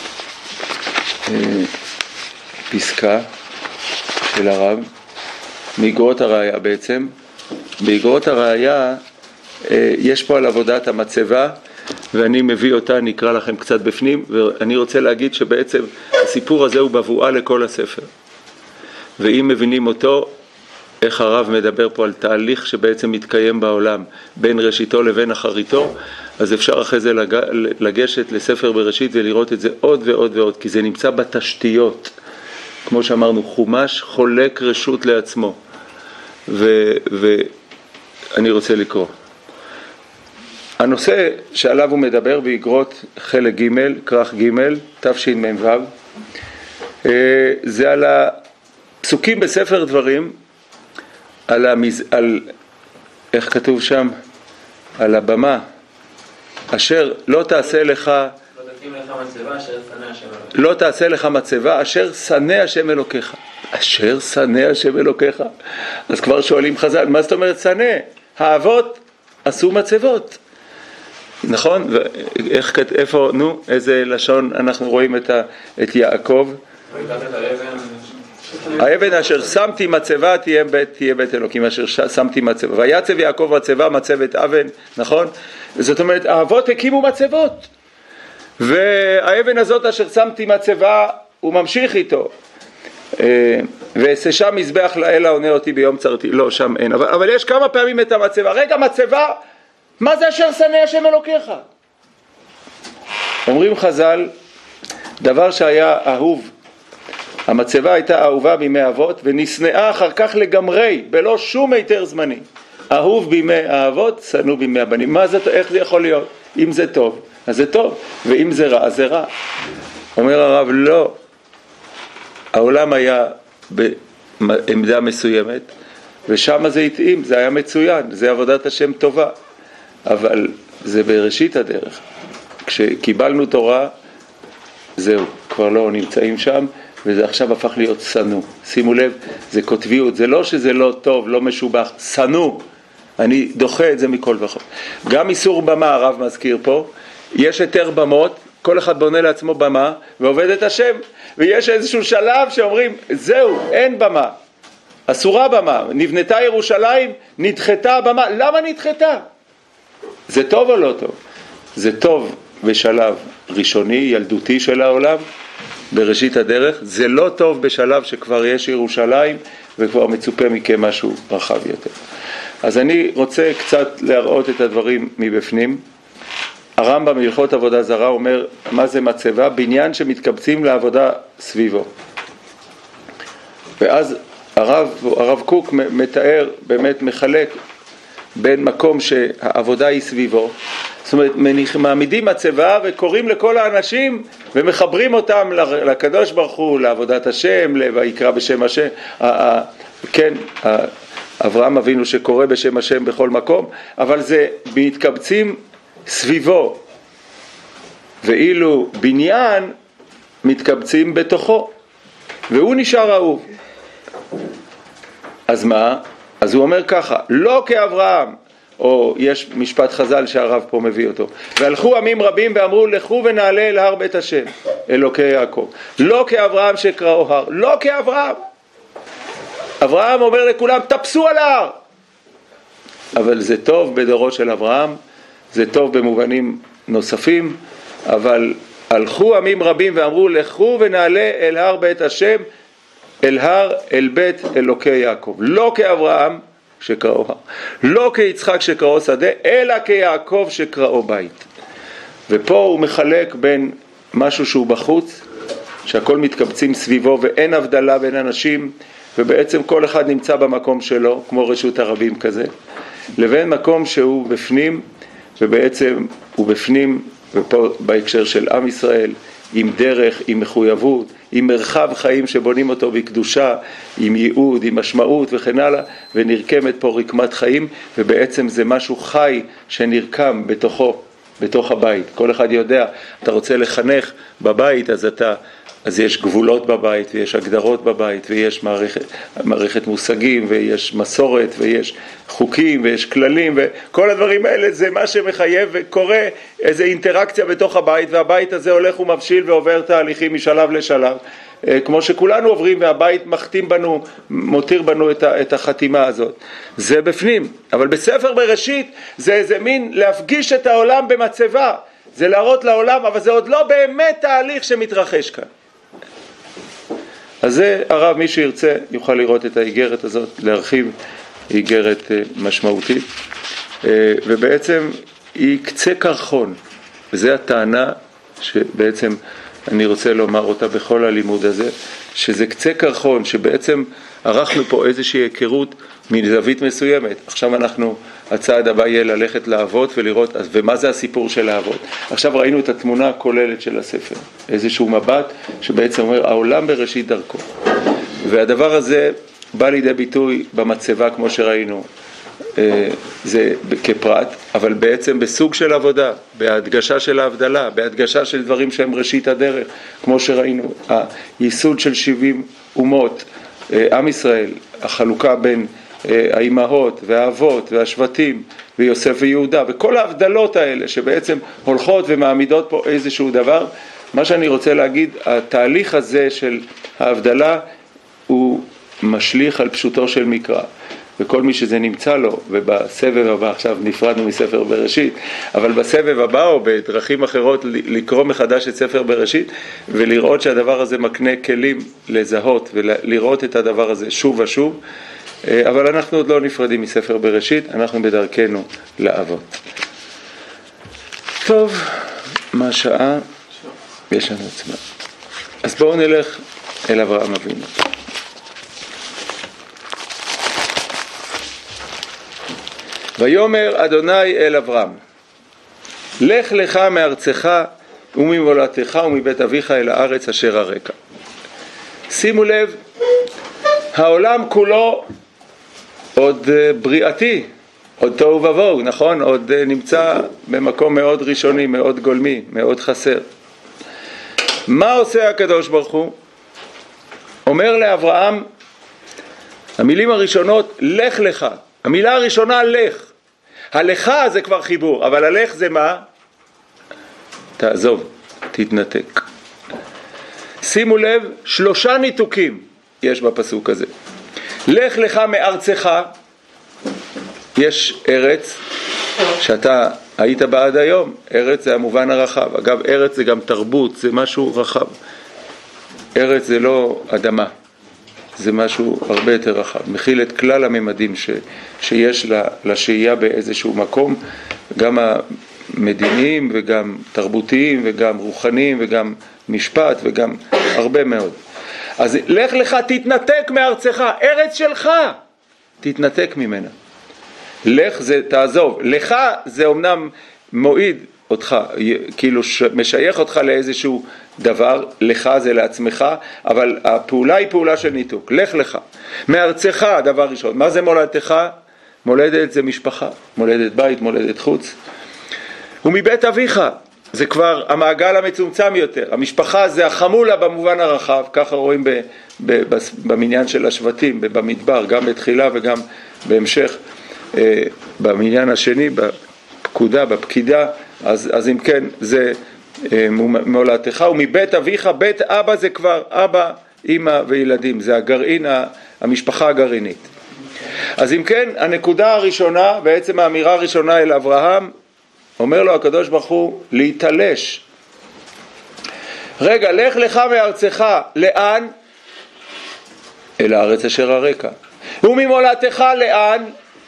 פסקה של הרב, מאגרות הראיה בעצם. באגרות הראיה יש פה על עבודת המצבה, ואני מביא אותה, נקרא לכם קצת בפנים, ואני רוצה להגיד שבעצם הסיפור הזה הוא בבואה לכל הספר. ואם מבינים אותו, איך הרב מדבר פה על תהליך שבעצם מתקיים בעולם, בין ראשיתו לבין אחריתו, אז אפשר אחרי זה לגשת לספר בראשית ולראות את זה עוד ועוד ועוד, כי זה נמצא בתשתיות. כמו שאמרנו, חומש חולק רשות לעצמו. ואני רוצה לקרוא. הנושא שעליו הוא מדבר באגרות חלק ג' כרך ג' תשמ"ו, זה על הפסוקים בספר דברים, על איך כתוב שם? על הבמה, אשר לא תעשה לך לא תעשה לך מצבה אשר שנא השם אלוקיך. אשר שנא השם אלוקיך. אז כבר שואלים חז"ל, מה זאת אומרת שנא? האבות עשו מצבות. נכון? איפה, נו, איזה לשון אנחנו רואים את יעקב? האבן אשר שמתי מצבה תהיה בית אלוקים, אשר שמתי מצבה. ויצב יעקב מצבה, מצבת אבן, נכון? זאת אומרת, האבות הקימו מצבות. והאבן הזאת אשר שמתי מצבה, הוא ממשיך איתו. ואעשה שם מזבח לאל העונה אותי ביום צרתי. לא, שם אין. אבל יש כמה פעמים את המצבה. רגע, מצבה, מה זה אשר שנא השם אלוקיך? אומרים חז"ל, דבר שהיה אהוב, המצבה הייתה אהובה בימי אבות ונשנאה אחר כך לגמרי, בלא שום היתר זמני. אהוב בימי האבות, שנוא בימי הבנים. איך זה יכול להיות? אם זה טוב, אז זה טוב, ואם זה רע, אז זה רע. אומר הרב, לא. העולם היה בעמדה מסוימת, ושם זה התאים, זה היה מצוין, זה עבודת השם טובה. אבל זה בראשית הדרך. כשקיבלנו תורה, זהו, כבר לא נמצאים שם, וזה עכשיו הפך להיות שנוא. שימו לב, זה כותביות, זה לא שזה לא טוב, לא משובח, שנוא. אני דוחה את זה מכל וכל. גם איסור במה, הרב מזכיר פה, יש יותר במות, כל אחד בונה לעצמו במה, ועובד את השם, ויש איזשהו שלב שאומרים, זהו, אין במה, אסורה במה, נבנתה ירושלים, נדחתה הבמה, למה נדחתה? זה טוב או לא טוב? זה טוב בשלב ראשוני, ילדותי של העולם, בראשית הדרך, זה לא טוב בשלב שכבר יש ירושלים, וכבר מצופה מכם משהו רחב יותר. אז אני רוצה קצת להראות את הדברים מבפנים. הרמב"ם בהלכות עבודה זרה אומר, מה זה מצבה? בניין שמתקבצים לעבודה סביבו. ואז הרב קוק מתאר, באמת מחלק בין מקום שהעבודה היא סביבו, זאת אומרת, מעמידים מצבה וקוראים לכל האנשים ומחברים אותם לקדוש ברוך הוא, לעבודת השם, ויקרא בשם השם, כן, אברהם אבינו שקורא בשם השם בכל מקום, אבל זה מתקבצים סביבו, ואילו בניין מתקבצים בתוכו, והוא נשאר אהוב. אז מה? אז הוא אומר ככה, לא כאברהם, או יש משפט חז"ל שהרב פה מביא אותו, והלכו עמים רבים ואמרו לכו ונעלה אל הר בית השם אלוקי יעקב, לא כאברהם שקראו הר, לא כאברהם. אברהם אומר לכולם תפסו על ההר, אבל זה טוב בדורו של אברהם, זה טוב במובנים נוספים, אבל הלכו עמים רבים ואמרו לכו ונעלה אל הר בית השם, אל בית אלוקי יעקב, לא כאברהם שקראו הר, לא כיצחק שקראו שדה, אלא כיעקב שקראו בית. ופה הוא מחלק בין משהו שהוא בחוץ, שהכל מתקבצים סביבו ואין הבדלה בין אנשים, ובעצם כל אחד נמצא במקום שלו, כמו רשות הרבים כזה, לבין מקום שהוא בפנים, ובעצם הוא בפנים, ופה בהקשר של עם ישראל, עם דרך, עם מחויבות, עם מרחב חיים שבונים אותו בקדושה, עם ייעוד, עם משמעות וכן הלאה, ונרקמת פה רקמת חיים, ובעצם זה משהו חי שנרקם בתוך הבית. כל אחד יודע, אתה רוצה לחנך בבית, אז יש גבולות בבית, ויש הגדרות בבית, ויש מערכת מושגים, ויש מסורת, ויש חוקים, ויש כללים, וכל הדברים האלה זה מה שמחייב וקורה איזו אינטראקציה בתוך הבית, והבית הזה הולך ומבשיל ועובר תהליכים משלב לשלב, כמו שכולנו עוברים, והבית מחתים בנו, מותיר בנו את החתימה הזאת. זה בפנים, אבל בספר בראשית זה איזה מין להפגיש את העולם במצבה, זה להראות לעולם, אבל זה עוד לא באמת תהליך שמתרחש כאן. אז זה הרב, מי שירצה יוכל לראות את האיגרת הזאת, להרחיב, איגרת משמעותית, ובעצם היא קצה קרחון, וזו הטענה שבעצם אני רוצה לומר אותה בכל הלימוד הזה, שזה קצה קרחון, שבעצם ערכנו פה איזושהי היכרות מזווית מסוימת. עכשיו הצעד הבא יהיה ללכת לעבוד ולראות, ומה זה הסיפור של העבוד. עכשיו ראינו את התמונה הכוללת של הספר, איזשהו מבט שבעצם אומר העולם בראשית דרכו. והדבר הזה בא לידי ביטוי במצבה כמו שראינו, זה כפרט, אבל בעצם בסוג של עבודה, בהדגשה של ההבדלה, בהדגשה של דברים שהם ראשית הדרך, כמו שראינו, הייסוד של 70 אומות, עם ישראל, החלוקה בין האימהות והאבות והשבטים ויוסף ויהודה וכל ההבדלות האלה שבעצם הולכות ומעמידות פה איזשהו דבר. מה שאני רוצה להגיד, התהליך הזה של ההבדלה הוא משליך על פשוטו של מקרא, וכל מי שזה נמצא לו, ובסבב הבא, עכשיו נפרדנו מספר בראשית, אבל בסבב הבא או בדרכים אחרות לקרוא מחדש את ספר בראשית ולראות שהדבר הזה מקנה כלים לזהות ולראות את הדבר הזה שוב ושוב. אבל אנחנו עוד לא נפרדים מספר בראשית, אנחנו בדרכנו לאבות. טוב, מה שעה? יש לנו עצמה. אז בואו נלך אל אברהם אבינו. ויאמר אדוני אל אברהם, לך לך מארצך וממולדתך ומבית אביך אל הארץ אשר אראך. שימו לב, העולם כולו עוד בריאתי, עוד תוהו ובוהו, נכון? עוד נמצא במקום מאוד ראשוני, מאוד גולמי, מאוד חסר. מה עושה הקדוש ברוך הוא? אומר לאברהם, המילים הראשונות, לך לך. המילה הראשונה, לך. הלך זה כבר חיבור, אבל הלך זה מה? תעזוב, תתנתק. שימו לב, 3 ניתוקים יש בפסוק הזה. לך לך מארצך, יש ארץ שאתה היית בה עד היום, ארץ זה המובן הרחב. אגב, ארץ זה גם תרבות, זה משהו רחב. ארץ זה לא אדמה, זה משהו הרבה יותר רחב, מכיל את כלל הממדים שיש לשהייה באיזשהו מקום, גם המדיניים וגם תרבותיים וגם רוחניים וגם משפט וגם הרבה מאוד. אז לך לך, תתנתק מארצך, ארץ שלך, תתנתק ממנה. לך זה תעזוב, לך זה אומנם מועיד אותך, כאילו משייך אותך לאיזשהו דבר, לך זה לעצמך, אבל הפעולה היא פעולה של ניתוק. לך לך מארצך, דבר ראשון. מה זה מולדתך? מולדת זה משפחה, מולדת בית, מולדת חוץ. ומבית אביך, זה כבר המעגל המצומצם יותר. המשפחה זה החמולה במובן הרחב, ככה רואים במניין של השבטים, במדבר, גם בתחילה וגם בהמשך, במניין השני, בפקודה, בפקידה. אז אם כן, זה מולדתך. ומבית אביך, בית אבא זה כבר אבא, אמא וילדים, זה הגרעין, המשפחה הגרעינית. אז אם כן, הנקודה הראשונה, בעצם האמירה הראשונה אל אברהם, אומר לו הקדוש ברוך הוא להתעלש. רגע, לך לך מארצך, לאן? אל הארץ אשר אראך. וממולדתך לאן?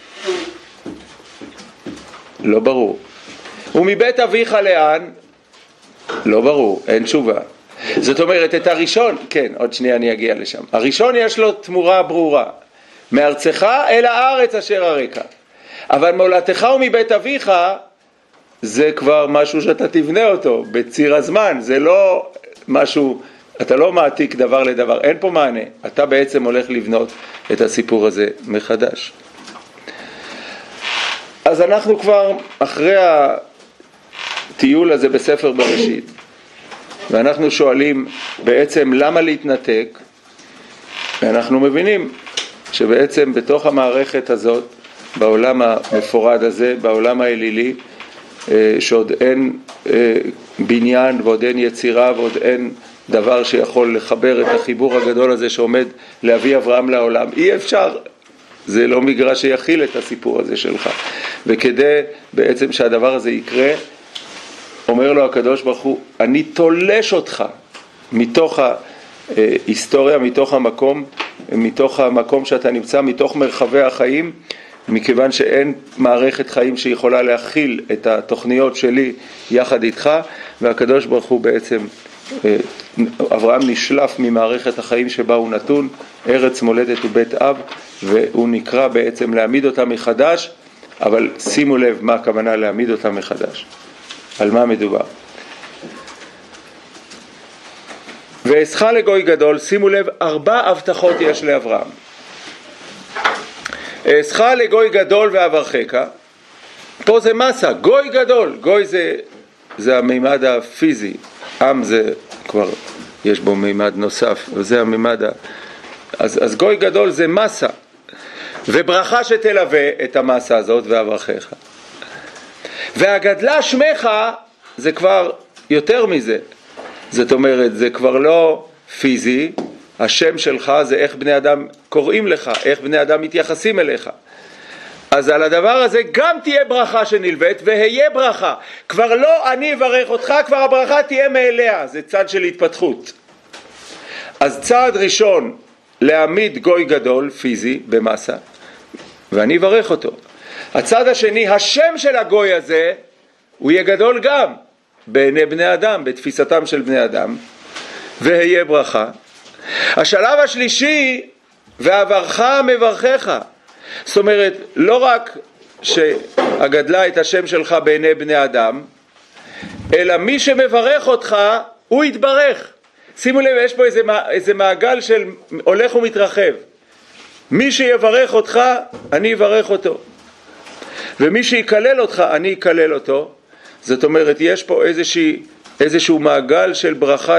לא ברור. ומבית אביך לאן? לא ברור, אין תשובה. זאת אומרת, את הראשון, כן, עוד שנייה אני אגיע לשם. הראשון יש לו תמורה ברורה. מארצך אל הארץ אשר אראך. אבל מולדתך ומבית אביך, זה כבר משהו שאתה תבנה אותו בציר הזמן, זה לא משהו, אתה לא מעתיק דבר לדבר, אין פה מענה, אתה בעצם הולך לבנות את הסיפור הזה מחדש. אז אנחנו כבר אחרי הטיול הזה בספר בראשית, ואנחנו שואלים בעצם למה להתנתק, ואנחנו מבינים שבעצם בתוך המערכת הזאת, בעולם המפורד הזה, בעולם האלילי, שעוד אין בניין ועוד אין יצירה ועוד אין דבר שיכול לחבר את החיבור הגדול הזה שעומד להביא אברהם לעולם, אי אפשר, זה לא מגרש שיכיל את הסיפור הזה שלך. וכדי בעצם שהדבר הזה יקרה, אומר לו הקדוש ברוך הוא, אני תולש אותך מתוך ההיסטוריה, מתוך המקום שאתה נמצא, מתוך מרחבי החיים, מכיוון שאין מערכת חיים שיכולה להכיל את התוכניות שלי יחד איתך, והקדוש ברוך הוא בעצם, אברהם נשלף ממערכת החיים שבה הוא נתון, ארץ מולדת ובית אב, והוא נקרא בעצם להעמיד אותה מחדש, אבל שימו לב מה הכוונה להעמיד אותה מחדש, על מה מדובר. ואעשך לגוי גדול, שימו לב, 4 הבטחות יש לאברהם. אעשך לגוי גדול ואברכך, פה זה מסה, גוי גדול, גוי זה המימד הפיזי, עם זה כבר יש בו מימד נוסף, וזה המימד אז גוי גדול זה מסה, וברכה שתלווה את המעשה הזאת ואברכך. והגדלה שמך זה כבר יותר מזה. זאת אומרת, זה כבר לא פיזי, השם שלך זה איך בני אדם קוראים לך, איך בני אדם מתייחסים אליך. אז על הדבר הזה גם תהיה ברכה שנלווית, והיה ברכה. כבר לא אני אברך אותך, כבר הברכה תהיה מאליה, זה צד של התפתחות. אז צעד ראשון, להעמיד גוי גדול, פיזי, במסה, ואני אברך אותו. הצד השני, השם של הגוי הזה, הוא יהיה גדול גם, בעיני בני אדם, בתפיסתם של בני אדם, והיה ברכה. השלב השלישי, ואברכה מברכך. זאת אומרת, לא רק שהגדלה את השם שלך בעיני בני אדם, אלא מי שמברך אותך, הוא יתברך. שימו לב, יש פה איזה מעגל של הולך ומתרחב. מי שיברך אותך, אני אברך אותו. ומי שיקלל אותך, אני אקלל אותו. זאת אומרת, יש פה איזשהו מעגל של ברכה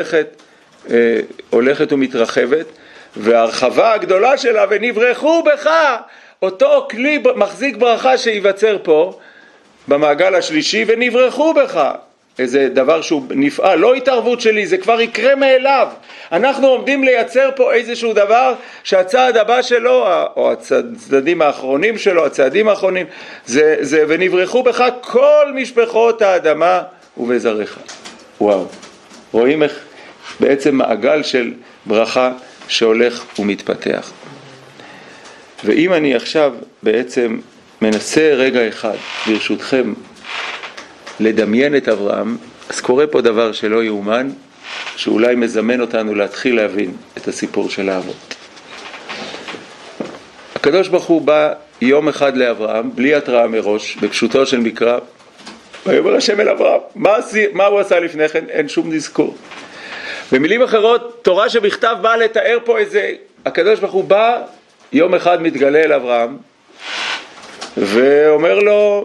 שהולכת ומתרחבת, וההרחבה הגדולה שלה, ונברכו בך, אותו כלי מחזיק ברכה שיווצר פה, במעגל השלישי, ונברכו בך. איזה דבר שהוא נפעל, לא התערבות שלי, זה כבר יקרה מאליו. אנחנו עומדים לייצר פה איזשהו דבר שהצעד הבא שלו, או הצעדים האחרונים שלו, הצעדים האחרונים, זה ונברכו בך כל משפחות האדמה ובזרעך. וואו, רואים איך בעצם מעגל של ברכה שהולך ומתפתח. ואם אני עכשיו בעצם מנסה רגע אחד, ברשותכם, לדמיין את אברהם, אז קורה פה דבר שלא יאומן, שאולי מזמן אותנו להתחיל להבין את הסיפור של האבות. הקדוש ברוך הוא בא יום אחד לאברהם, בלי התראה מראש, בפשוטו של מקרא, ויאמר השם אל אברהם, מה הוא עשה לפני כן? אין שום נזכור. במילים אחרות, תורה שבכתב באה לתאר פה הקדוש ברוך הוא בא, יום אחד מתגלה אל אברהם, ואומר לו,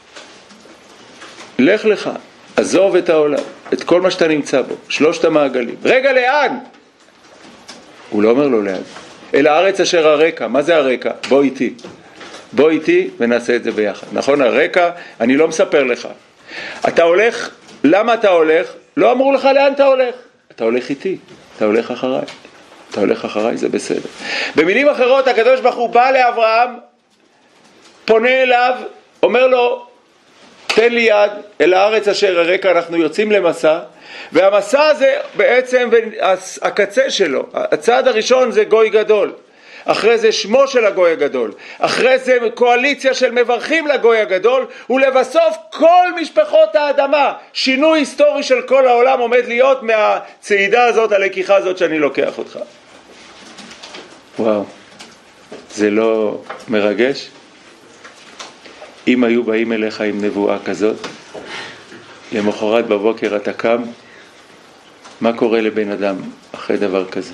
לך לך, עזוב את העולם, את כל מה שאתה נמצא בו, שלושת המעגלים. רגע, לאן? הוא לא אומר לו לאן. אל הארץ אשר הרקע. מה זה הרקע? בוא איתי. בוא איתי ונעשה את זה ביחד. נכון, הרקע, אני לא מספר לך. אתה הולך, למה אתה הולך? לא אמרו לך לאן אתה הולך. אתה הולך איתי, אתה הולך אחריי. אתה הולך אחריי, זה בסדר. במילים אחרות, הקדוש ברוך הוא בא לאברהם, פונה אליו, אומר לו, תן לי יד אל הארץ אשר הרקע, אנחנו יוצאים למסע, והמסע הזה בעצם הקצה שלו, הצעד הראשון זה גוי גדול, אחרי זה שמו של הגוי הגדול, אחרי זה קואליציה של מברכים לגוי הגדול, ולבסוף כל משפחות האדמה, שינוי היסטורי של כל העולם עומד להיות מהצעידה הזאת, הלקיחה הזאת שאני לוקח אותך. וואו, זה לא מרגש? אם היו באים אליך עם נבואה כזאת, למחרת בבוקר אתה קם, מה קורה לבן אדם אחרי דבר כזה?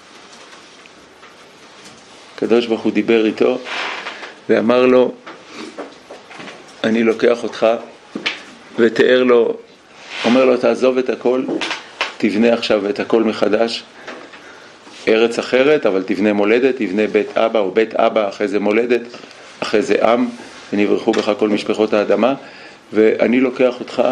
הקדוש ברוך הוא דיבר איתו ואמר לו, אני לוקח אותך, ותיאר לו, אומר לו, תעזוב את הכל, תבנה עכשיו את הכל מחדש, ארץ אחרת, אבל תבנה מולדת, תבנה בית אבא או בית אבא, אחרי זה מולדת, אחרי זה עם, ונברכו בך כל משפחות האדמה, ואני לוקח אותך,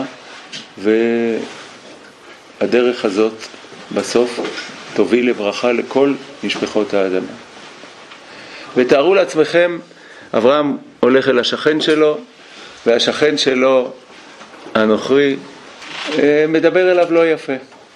והדרך הזאת בסוף תוביל לברכה לכל משפחות האדמה. ותארו לעצמכם, אברהם הולך אל השכן שלו, והשכן שלו, הנוכרי, מדבר אליו לא יפה.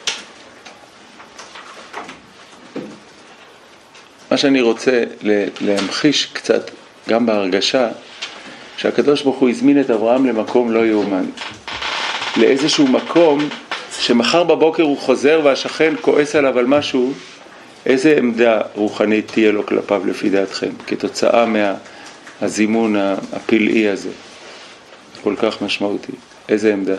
מה שאני רוצה להמחיש קצת, גם בהרגשה, שהקדוש ברוך הוא הזמין את אברהם למקום לא יאומן. לאיזשהו מקום שמחר בבוקר הוא חוזר והשכן כועס עליו על משהו, איזה עמדה רוחנית תהיה לו כלפיו לפי דעתכם, כתוצאה מהזימון הפלאי הזה, כל כך משמעותי. איזה עמדה?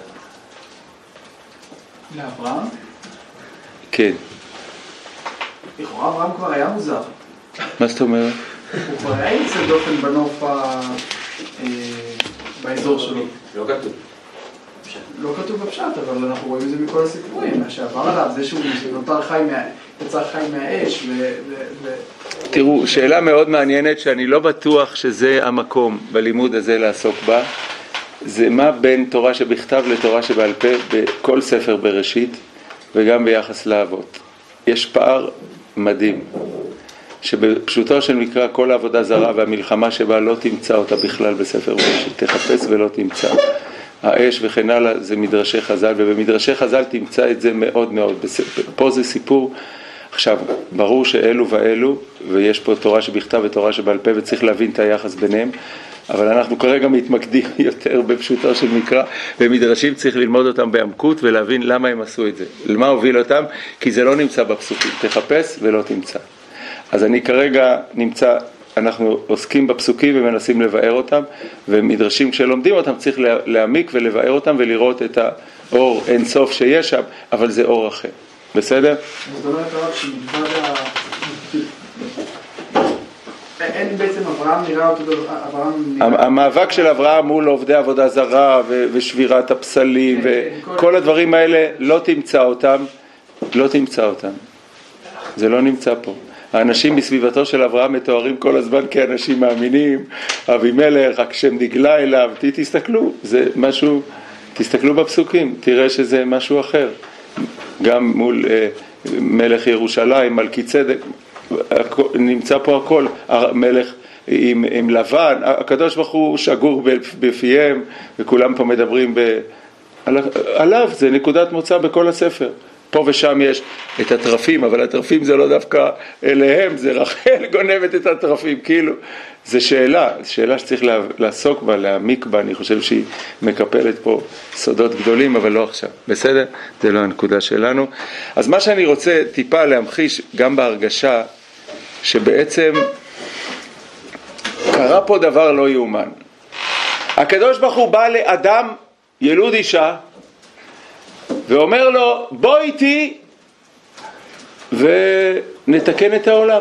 לאברהם? כן. לכאורה אברהם כבר היה מוזר. מה זאת אומרת? הוא כבר היה יוצא דופן בנוף באזור שלו. לא כתוב. לא כתוב בפשט, אבל אנחנו רואים את זה מכל הסיפורים. מה שעבר עליו, זה שהוא נותר חי יצא חי מהאש תראו, שאלה מאוד מעניינת שאני לא בטוח שזה המקום בלימוד הזה לעסוק בה. זה מה בין תורה שבכתב לתורה שבעל פה בכל ספר בראשית וגם ביחס לאבות. יש פער מדהים שבפשוטו של מקרא כל העבודה זרה והמלחמה שבה לא תמצא אותה בכלל בספר בראשית, תחפש ולא תמצא. האש וכן הלאה זה מדרשי חז"ל, ובמדרשי חז"ל תמצא את זה מאוד מאוד. פה זה סיפור. עכשיו, ברור שאלו ואלו, ויש פה תורה שבכתב ותורה שבעל פה, וצריך להבין את היחס ביניהם, אבל אנחנו כרגע מתמקדים יותר בפשוטו של מקרא, ומדרשים צריך ללמוד אותם בעמקות ולהבין למה הם עשו את זה. למה הוביל אותם? כי זה לא נמצא בפסוקים, תחפש ולא תמצא. אז אני כרגע נמצא, אנחנו עוסקים בפסוקים ומנסים לבאר אותם, ומדרשים כשלומדים אותם צריך להעמיק ולבאר אותם ולראות את האור אין סוף שיש שם, אבל זה אור אחר. בסדר? זאת אומרת רק שמלבד אין בעצם אברהם נראה אותו דבר, המאבק של אברהם מול עובדי עבודה זרה ושבירת הפסלים וכל הדברים האלה לא תמצא אותם, לא תמצא אותם. זה לא נמצא פה. האנשים בסביבתו של אברהם מתוארים כל הזמן כאנשים מאמינים, אבימלך, השם נגלה אליו, תסתכלו, זה משהו, תסתכלו בפסוקים, תראה שזה משהו אחר. גם מול מלך ירושלים, מלכי צדק, נמצא פה הכל, מלך עם לבן, הקדוש ברוך הוא שגור בפיהם, וכולם פה מדברים עליו, זה נקודת מוצא בכל הספר. פה ושם יש את הטרפים, אבל הטרפים זה לא דווקא אליהם, זה רחל גונבת את הטרפים, כאילו, זה שאלה שצריך לעסוק בה, להעמיק בה, אני חושב שהיא מקפלת פה סודות גדולים, אבל לא עכשיו, בסדר? זה לא הנקודה שלנו. אז מה שאני רוצה טיפה להמחיש, גם בהרגשה, שבעצם קרה פה דבר לא יאומן. הקדוש ברוך הוא בא לאדם, ילוד אישה, ואומר לו, בוא איתי ונתקן את העולם.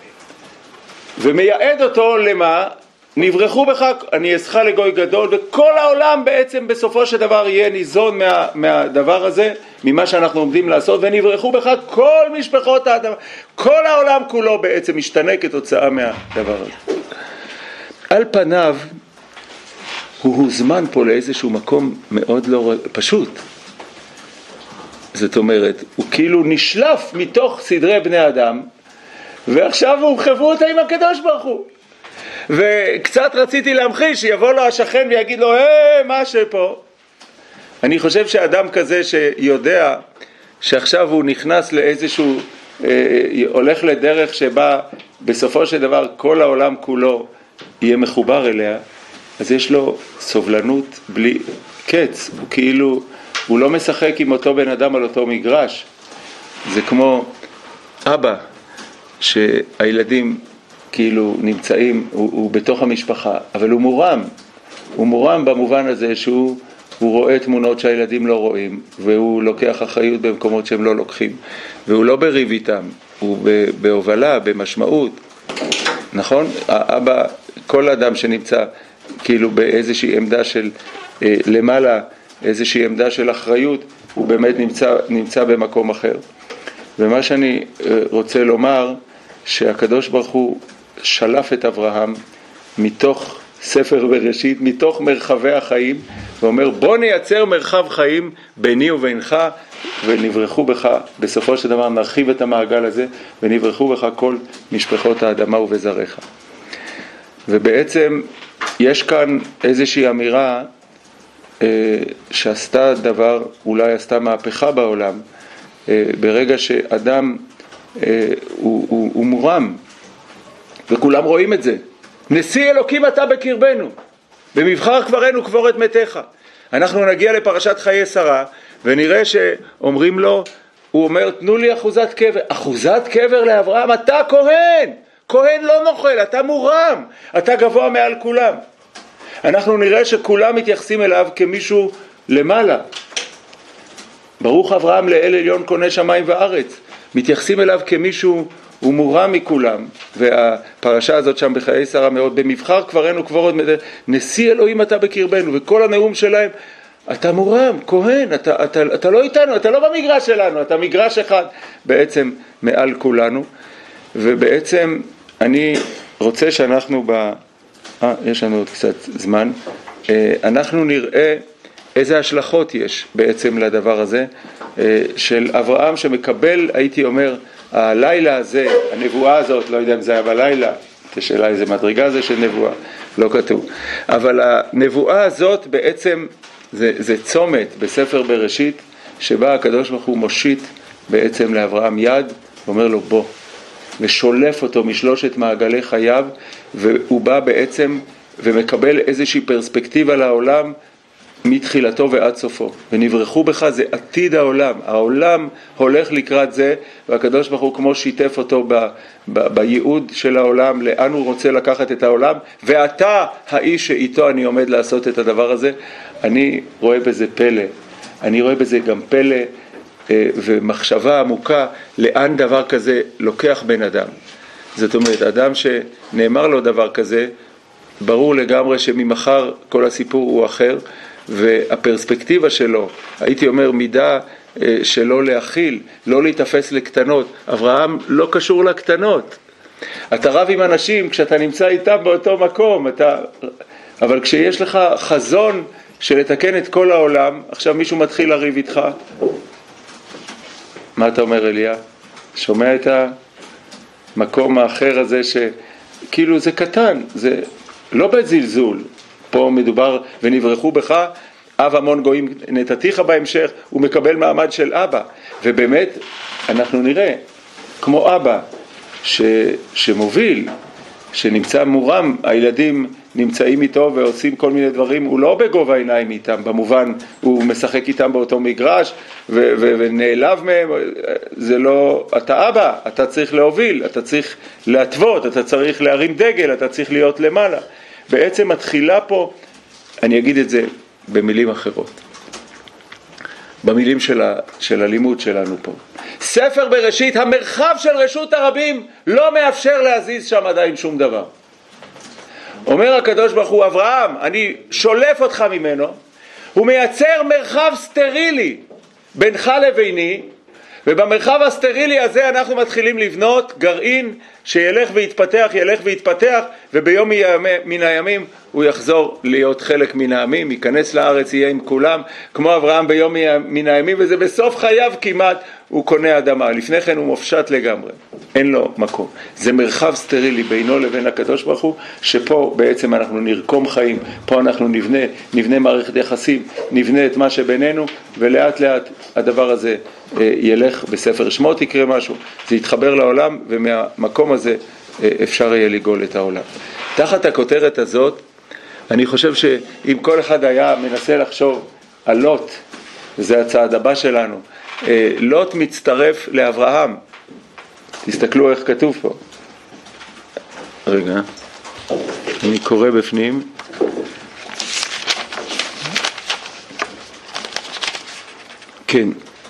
ומייעד אותו למה? נברחו בך, אני אעשך לגוי גדול, וכל העולם בעצם בסופו של דבר יהיה ניזון מהדבר הזה, ממה שאנחנו עומדים לעשות, ונברחו בך כל משפחות האדם, כל העולם כולו בעצם משתנה כתוצאה מהדבר הזה. על פניו, הוא הוזמן פה לאיזשהו מקום מאוד לא פשוט. זאת אומרת, הוא כאילו נשלף מתוך סדרי בני אדם, ועכשיו הוא חברו אותה עם הקדוש ברוך הוא. וקצת רציתי להמחיש, שיבוא לו השכן ויגיד לו, מה שפה? אני חושב שאדם כזה שיודע שעכשיו הוא נכנס לאיזשהו, הולך לדרך שבה בסופו של דבר כל העולם כולו יהיה מחובר אליה, אז יש לו סובלנות בלי קץ, הוא כאילו, הוא לא משחק עם אותו בן אדם על אותו מגרש. זה כמו אבא, שהילדים כאילו נמצאים, הוא בתוך המשפחה, אבל הוא מורם. הוא מורם במובן הזה שהוא רואה תמונות שהילדים לא רואים, והוא לוקח אחריות במקומות שהם לא לוקחים, והוא לא בריב איתם, הוא בהובלה, במשמעות. נכון? האבא, כל אדם שנמצא כאילו באיזושהי עמדה של למעלה, איזושהי עמדה של אחריות, הוא באמת נמצא במקום אחר. ומה שאני רוצה לומר, שהקדוש ברוך הוא שלף את אברהם מתוך ספר בראשית, מתוך מרחבי החיים, ואומר בוא נייצר מרחב חיים ביני ובינך, ונברחו בך, בסופו של דבר נרחיב את המעגל הזה, ונברחו בך כל משפחות האדמה ובזרעך. ובעצם יש כאן איזושהי אמירה שעשתה דבר, אולי עשתה מהפכה בעולם, ברגע שאדם הוא מורם, וכולם רואים את זה. נשיא אלוקים אתה בקרבנו, במבחר קברנו קבור את מתיך. אנחנו נגיע לפרשת חיי שרה, ונראה שאומרים לו, הוא אומר, תנו לי אחוזת קבר. אחוזת קבר לאברהם, אתה כהן, כהן לא נוכל, אתה מורם, אתה גבוה מעל כולם. אנחנו נראה שכולם מתייחסים אליו כמישהו למעלה. ברוך אברהם לאל עליון קונה שמיים וארץ. מתייחסים אליו כמישהו, הוא מורם מכולם. והפרשה הזאת שם בחיי שרה מאוד, במבחר קברנו קבור את מתיך, נשיא אלוהים אתה בקרבנו. וכל הנאום שלהם, אתה מורם, כהן, אתה לא איתנו, אתה לא במגרש שלנו, אתה מגרש אחד בעצם מעל כולנו. ובעצם אני רוצה שאנחנו יש לנו עוד קצת זמן, אנחנו נראה איזה השלכות יש בעצם לדבר הזה של אברהם שמקבל, הייתי אומר, הלילה הזה, הנבואה הזאת, לא יודע אם זה היה בלילה, השאלה איזה מדרגה זה של נבואה, לא כתוב, אבל הנבואה הזאת בעצם זה צומת בספר בראשית שבה הקדוש ברוך הוא מושיט בעצם לאברהם יד ואומר לו בוא, ושולף אותו משלושת מעגלי חייו, והוא בא בעצם ומקבל איזושהי פרספקטיבה לעולם מתחילתו ועד סופו. ונברחו בך זה עתיד העולם, העולם הולך לקראת זה, והקדוש ברוך הוא כמו שיתף אותו בייעוד של העולם, לאן הוא רוצה לקחת את העולם, ואתה האיש שאיתו אני עומד לעשות את הדבר הזה. אני רואה בזה פלא, אני רואה בזה גם פלא ומחשבה עמוקה לאן דבר כזה לוקח בן אדם. זאת אומרת, אדם שנאמר לו דבר כזה, ברור לגמרי שממחר כל הסיפור הוא אחר, והפרספקטיבה שלו, הייתי אומר מידה שלא להכיל, לא להתאפס לקטנות. אברהם לא קשור לקטנות. אתה רב עם אנשים כשאתה נמצא איתם באותו מקום, אבל כשיש לך חזון של לתקן את כל העולם, עכשיו מישהו מתחיל לריב איתך, מה אתה אומר אליה? שומע את המקום האחר הזה שכאילו זה קטן, זה לא בזלזול, פה מדובר ונברחו בך, אב המון גויים נתתיך בהמשך, הוא מקבל מעמד של אבא, ובאמת אנחנו נראה כמו אבא שמוביל, שנמצא מורם, הילדים נמצאים איתו ועושים כל מיני דברים, הוא לא בגובה עיניים איתם, במובן הוא משחק איתם באותו מגרש ונעלב מהם, זה לא, אתה אבא, אתה צריך להוביל, אתה צריך להתוות, אתה צריך להרים דגל, אתה צריך להיות למעלה. בעצם מתחילה פה, אני אגיד את זה במילים אחרות, במילים של הלימוד שלנו פה. ספר בראשית, המרחב של רשות הרבים לא מאפשר להזיז שם עדיין שום דבר. אומר הקדוש ברוך הוא, אברהם, אני שולף אותך ממנו, הוא מייצר מרחב סטרילי בינך לביני, ובמרחב הסטרילי הזה אנחנו מתחילים לבנות גרעין שילך ויתפתח, ילך ויתפתח, וביום מן הימים הוא יחזור להיות חלק מן העמים, ייכנס לארץ, יהיה עם כולם, כמו אברהם ביום מן הימים, וזה בסוף חייו כמעט, הוא קונה אדמה, לפני כן הוא מופשט לגמרי, אין לו מקום. זה מרחב סטרילי בינו לבין הקדוש ברוך הוא, שפה בעצם אנחנו נרקום חיים, פה אנחנו נבנה מערכת יחסים, נבנה את מה שבינינו, ולאט לאט הדבר הזה ילך בספר שמות, יקרה משהו, זה יתחבר לעולם, ומהמקום הזה אפשר יהיה לגאול את העולם. תחת הכותרת הזאת, אני חושב שאם כל אחד היה מנסה לחשוב על לוט, וזה הצעד הבא שלנו, לוט מצטרף לאברהם. תסתכלו איך כתוב פה. רגע, אני קורא בפנים. כן.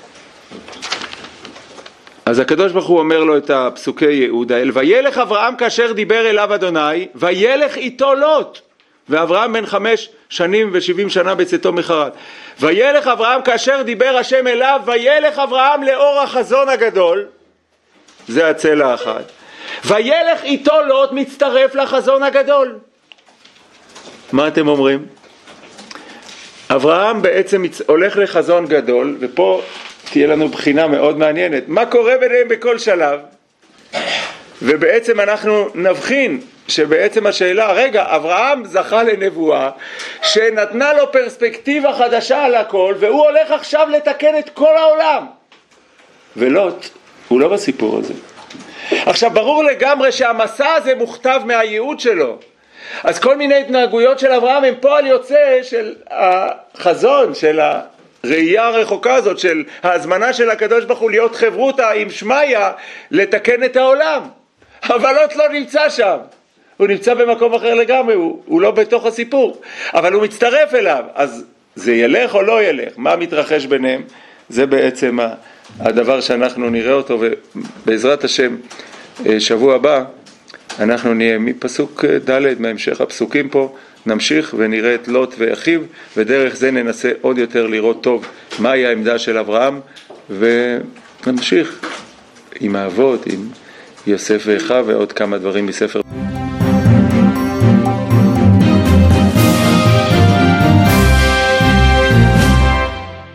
אז הקדוש ברוך הוא אומר לו את הפסוקי ייעוד האל, וילך אברהם כאשר דיבר אליו אדוני, וילך איתו לוט. ואברהם בן 5 שנים ו70 שנה בצאתו מחרן. וילך אברהם כאשר דיבר השם אליו, וילך אברהם לאור החזון הגדול, זה הצלע האחת. וילך איתו לוט מצטרף לחזון הגדול. מה אתם אומרים? אברהם בעצם הולך לחזון גדול, ופה תהיה לנו בחינה מאוד מעניינת. מה קורה ביניהם בכל שלב? ובעצם אנחנו נבחין שבעצם השאלה, רגע, אברהם זכה לנבואה שנתנה לו פרספקטיבה חדשה על הכל, והוא הולך עכשיו לתקן את כל העולם. ולוט, הוא לא בסיפור הזה. עכשיו, ברור לגמרי שהמסע הזה מוכתב מהייעוד שלו. אז כל מיני התנהגויות של אברהם הם פועל יוצא של החזון, של הראייה הרחוקה הזאת, של ההזמנה של הקדוש ברוך הוא להיות חברותה עם שמיה לתקן את העולם. אבל לוט לא נמצא שם. הוא נמצא במקום אחר לגמרי, הוא לא בתוך הסיפור, אבל הוא מצטרף אליו. אז זה ילך או לא ילך? מה מתרחש ביניהם? זה בעצם הדבר שאנחנו נראה אותו, ובעזרת השם שבוע הבא אנחנו נהיה מפסוק ד' מהמשך הפסוקים פה, נמשיך ונראה את לוט ואחיו, ודרך זה ננסה עוד יותר לראות טוב מהי העמדה של אברהם, ונמשיך עם האבות, עם יוסף ואחיו ועוד כמה דברים מספר